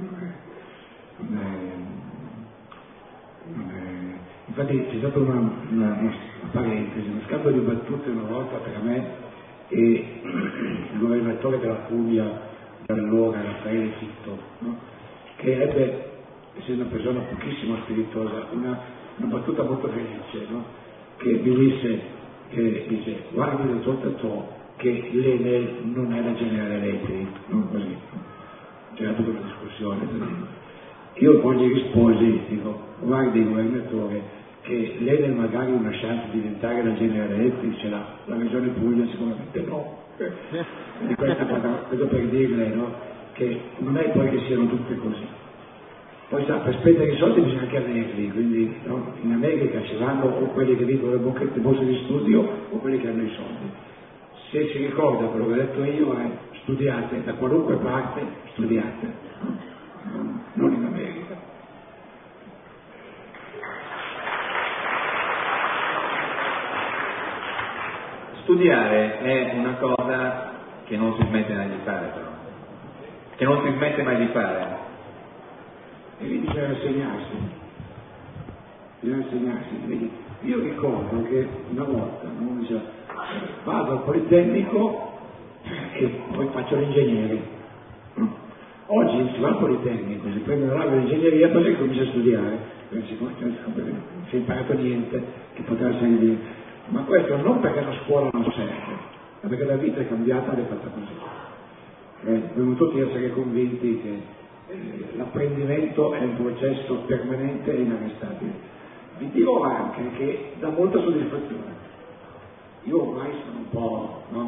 Infatti c'è stata una parentesi, uno scambio di battute una volta tra me e il governatore della Puglia di allora, Raffaele Fitto, no? Che ebbe, essendo una persona pochissimo spiritosa, una battuta molto felice, no? Che mi disse, guardi dottor Tatò che l'Enel non è la General Electric, non così. C'era tutta una discussione. Io poi gli risposi, dico, guardi governatore che l'Enel magari una chance di diventare la General Electric ce l'ha, la regione Puglia sicuramente no. Quindi questa cosa, questo per dirle, no? Che non è poi che siano tutte così. Poi sa, per spendere i soldi bisogna anche averli, quindi no? In America ci vanno o quelli che vincono le borse di studio o quelli che hanno i soldi. Se si ricorda quello che ho detto io è studiate, da qualunque parte studiate, non in America. Studiare è una cosa che non si smette mai di fare, però. Che non si smette mai di fare. E lì bisogna insegnarsi. Quindi io ricordo che una volta vado al Politecnico e poi faccio l'ingegnere. Oggi si va al Politecnico, si prende una laurea di ingegneria, poi si comincia a studiare, non si è imparato niente che poteva servire. Ma questo non perché la scuola non serve, ma perché la vita è cambiata ed è fatta così. Dobbiamo tutti essere convinti che l'apprendimento è un processo permanente e inarrestabile. Vi dirò anche che dà molta soddisfazione. Io ormai sono un po', no?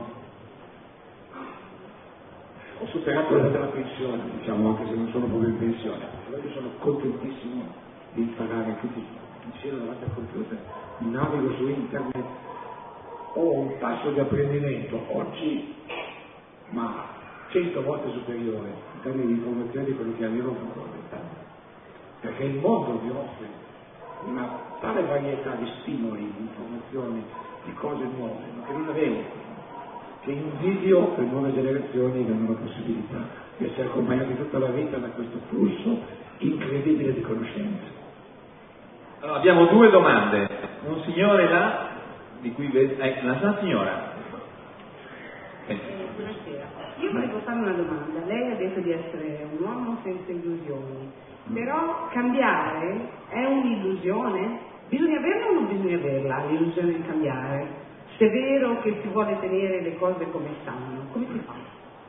Ho superato l'età della pensione, diciamo, anche se non sono proprio in pensione. Allora io sono contentissimo di imparare tutti insieme davanti al computer, navigo su internet, ho un tasso di apprendimento oggi, ma 100 volte superiore in termini di informazione di quello che avevo quando ero perché il mondo vi offre una tale varietà di stimoli, di informazioni, di cose nuove, ma che non avevo, che invidio per nuove generazioni che hanno la possibilità di essere accompagnati tutta la vita da questo flusso incredibile di conoscenze. Allora, abbiamo 2 domande, un signore là, di cui la signora. Buonasera, io volevo fare una domanda. Lei ha detto di essere un uomo senza illusioni, però cambiare è un'illusione? Bisogna averla o non bisogna averla, l'illusione di cambiare? Se è vero che si vuole tenere le cose come stanno, come si fa?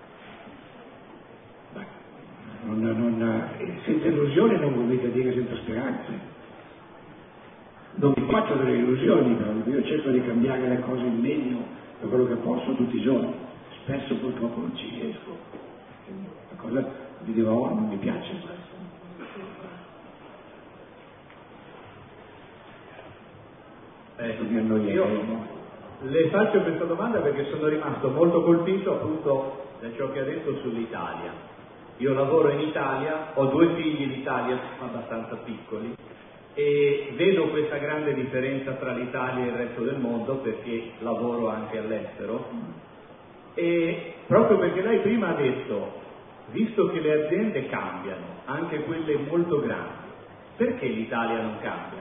Senza illusioni non vuol dire senza speranze. Non mi faccio delle illusioni, però io cerco di cambiare le cose in meglio per quello che posso tutti i giorni. Spesso purtroppo non ci riesco. La cosa vi dirò non mi piace. Io le faccio questa domanda perché sono rimasto molto colpito appunto da ciò che ha detto sull'Italia. Io lavoro in Italia, ho 2 figli in Italia abbastanza piccoli e vedo questa grande differenza tra l'Italia e il resto del mondo perché lavoro anche all'estero e proprio perché lei prima ha detto, visto che le aziende cambiano, anche quelle molto grandi, perché l'Italia non cambia?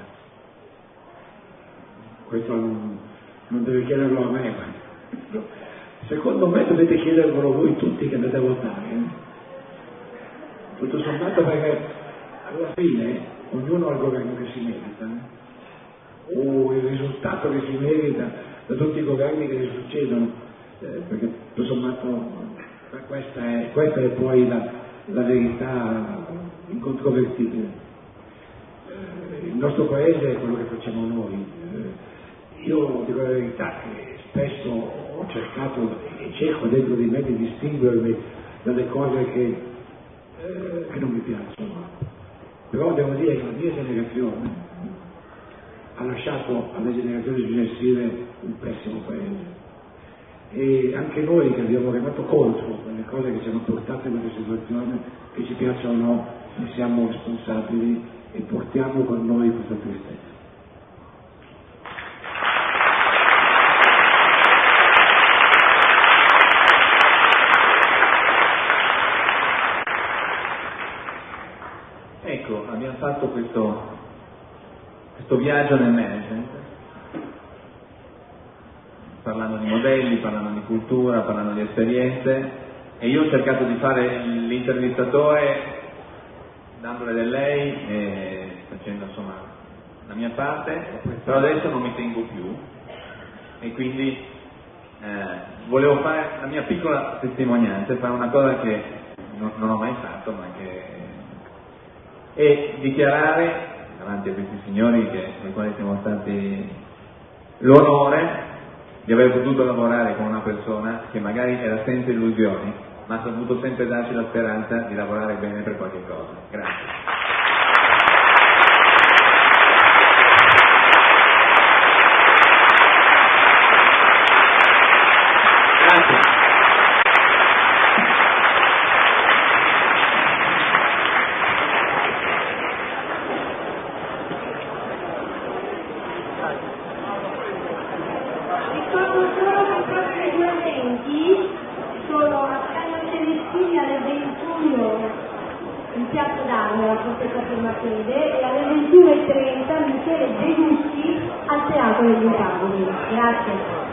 Questo non deve chiederlo a me, ma secondo me dovete chiedervelo voi tutti che andate a votare. Tutto sommato perché alla fine ognuno ha il governo che si merita, o il risultato che si merita da tutti i governi che gli succedono, perché tutto sommato questa è poi la verità incontrovertibile. Il nostro paese è quello che facciamo noi. Io dico la verità che spesso ho cercato e cerco dentro di me di distinguermi dalle cose che non mi piacciono, però devo dire che la mia generazione ha lasciato alle generazioni successive un pessimo paese e anche noi che abbiamo remato contro quelle cose che ci hanno portato in questa situazione, che ci piacciono o no, ne siamo responsabili e portiamo con noi questa tristezza. Ecco, abbiamo fatto questo viaggio nel management, parlando di modelli, parlando di cultura, parlando di esperienze, e io ho cercato di fare l'intervistatore dandole del lei e facendo insomma la mia parte, però adesso non mi tengo più e quindi volevo fare la mia piccola testimonianza, fare una cosa che non ho mai fatto, ma che e dichiarare davanti a questi signori ai quali siamo stati l'onore di aver potuto lavorare con una persona che magari era senza illusioni, ma ha saputo sempre darci la speranza di lavorare bene per qualche cosa. Grazie. Grazie. Piazza d'Armi alla Fortezza Firmafede e alle 21:30 Michele De Gusti al Teatro degli Incavoli. Grazie.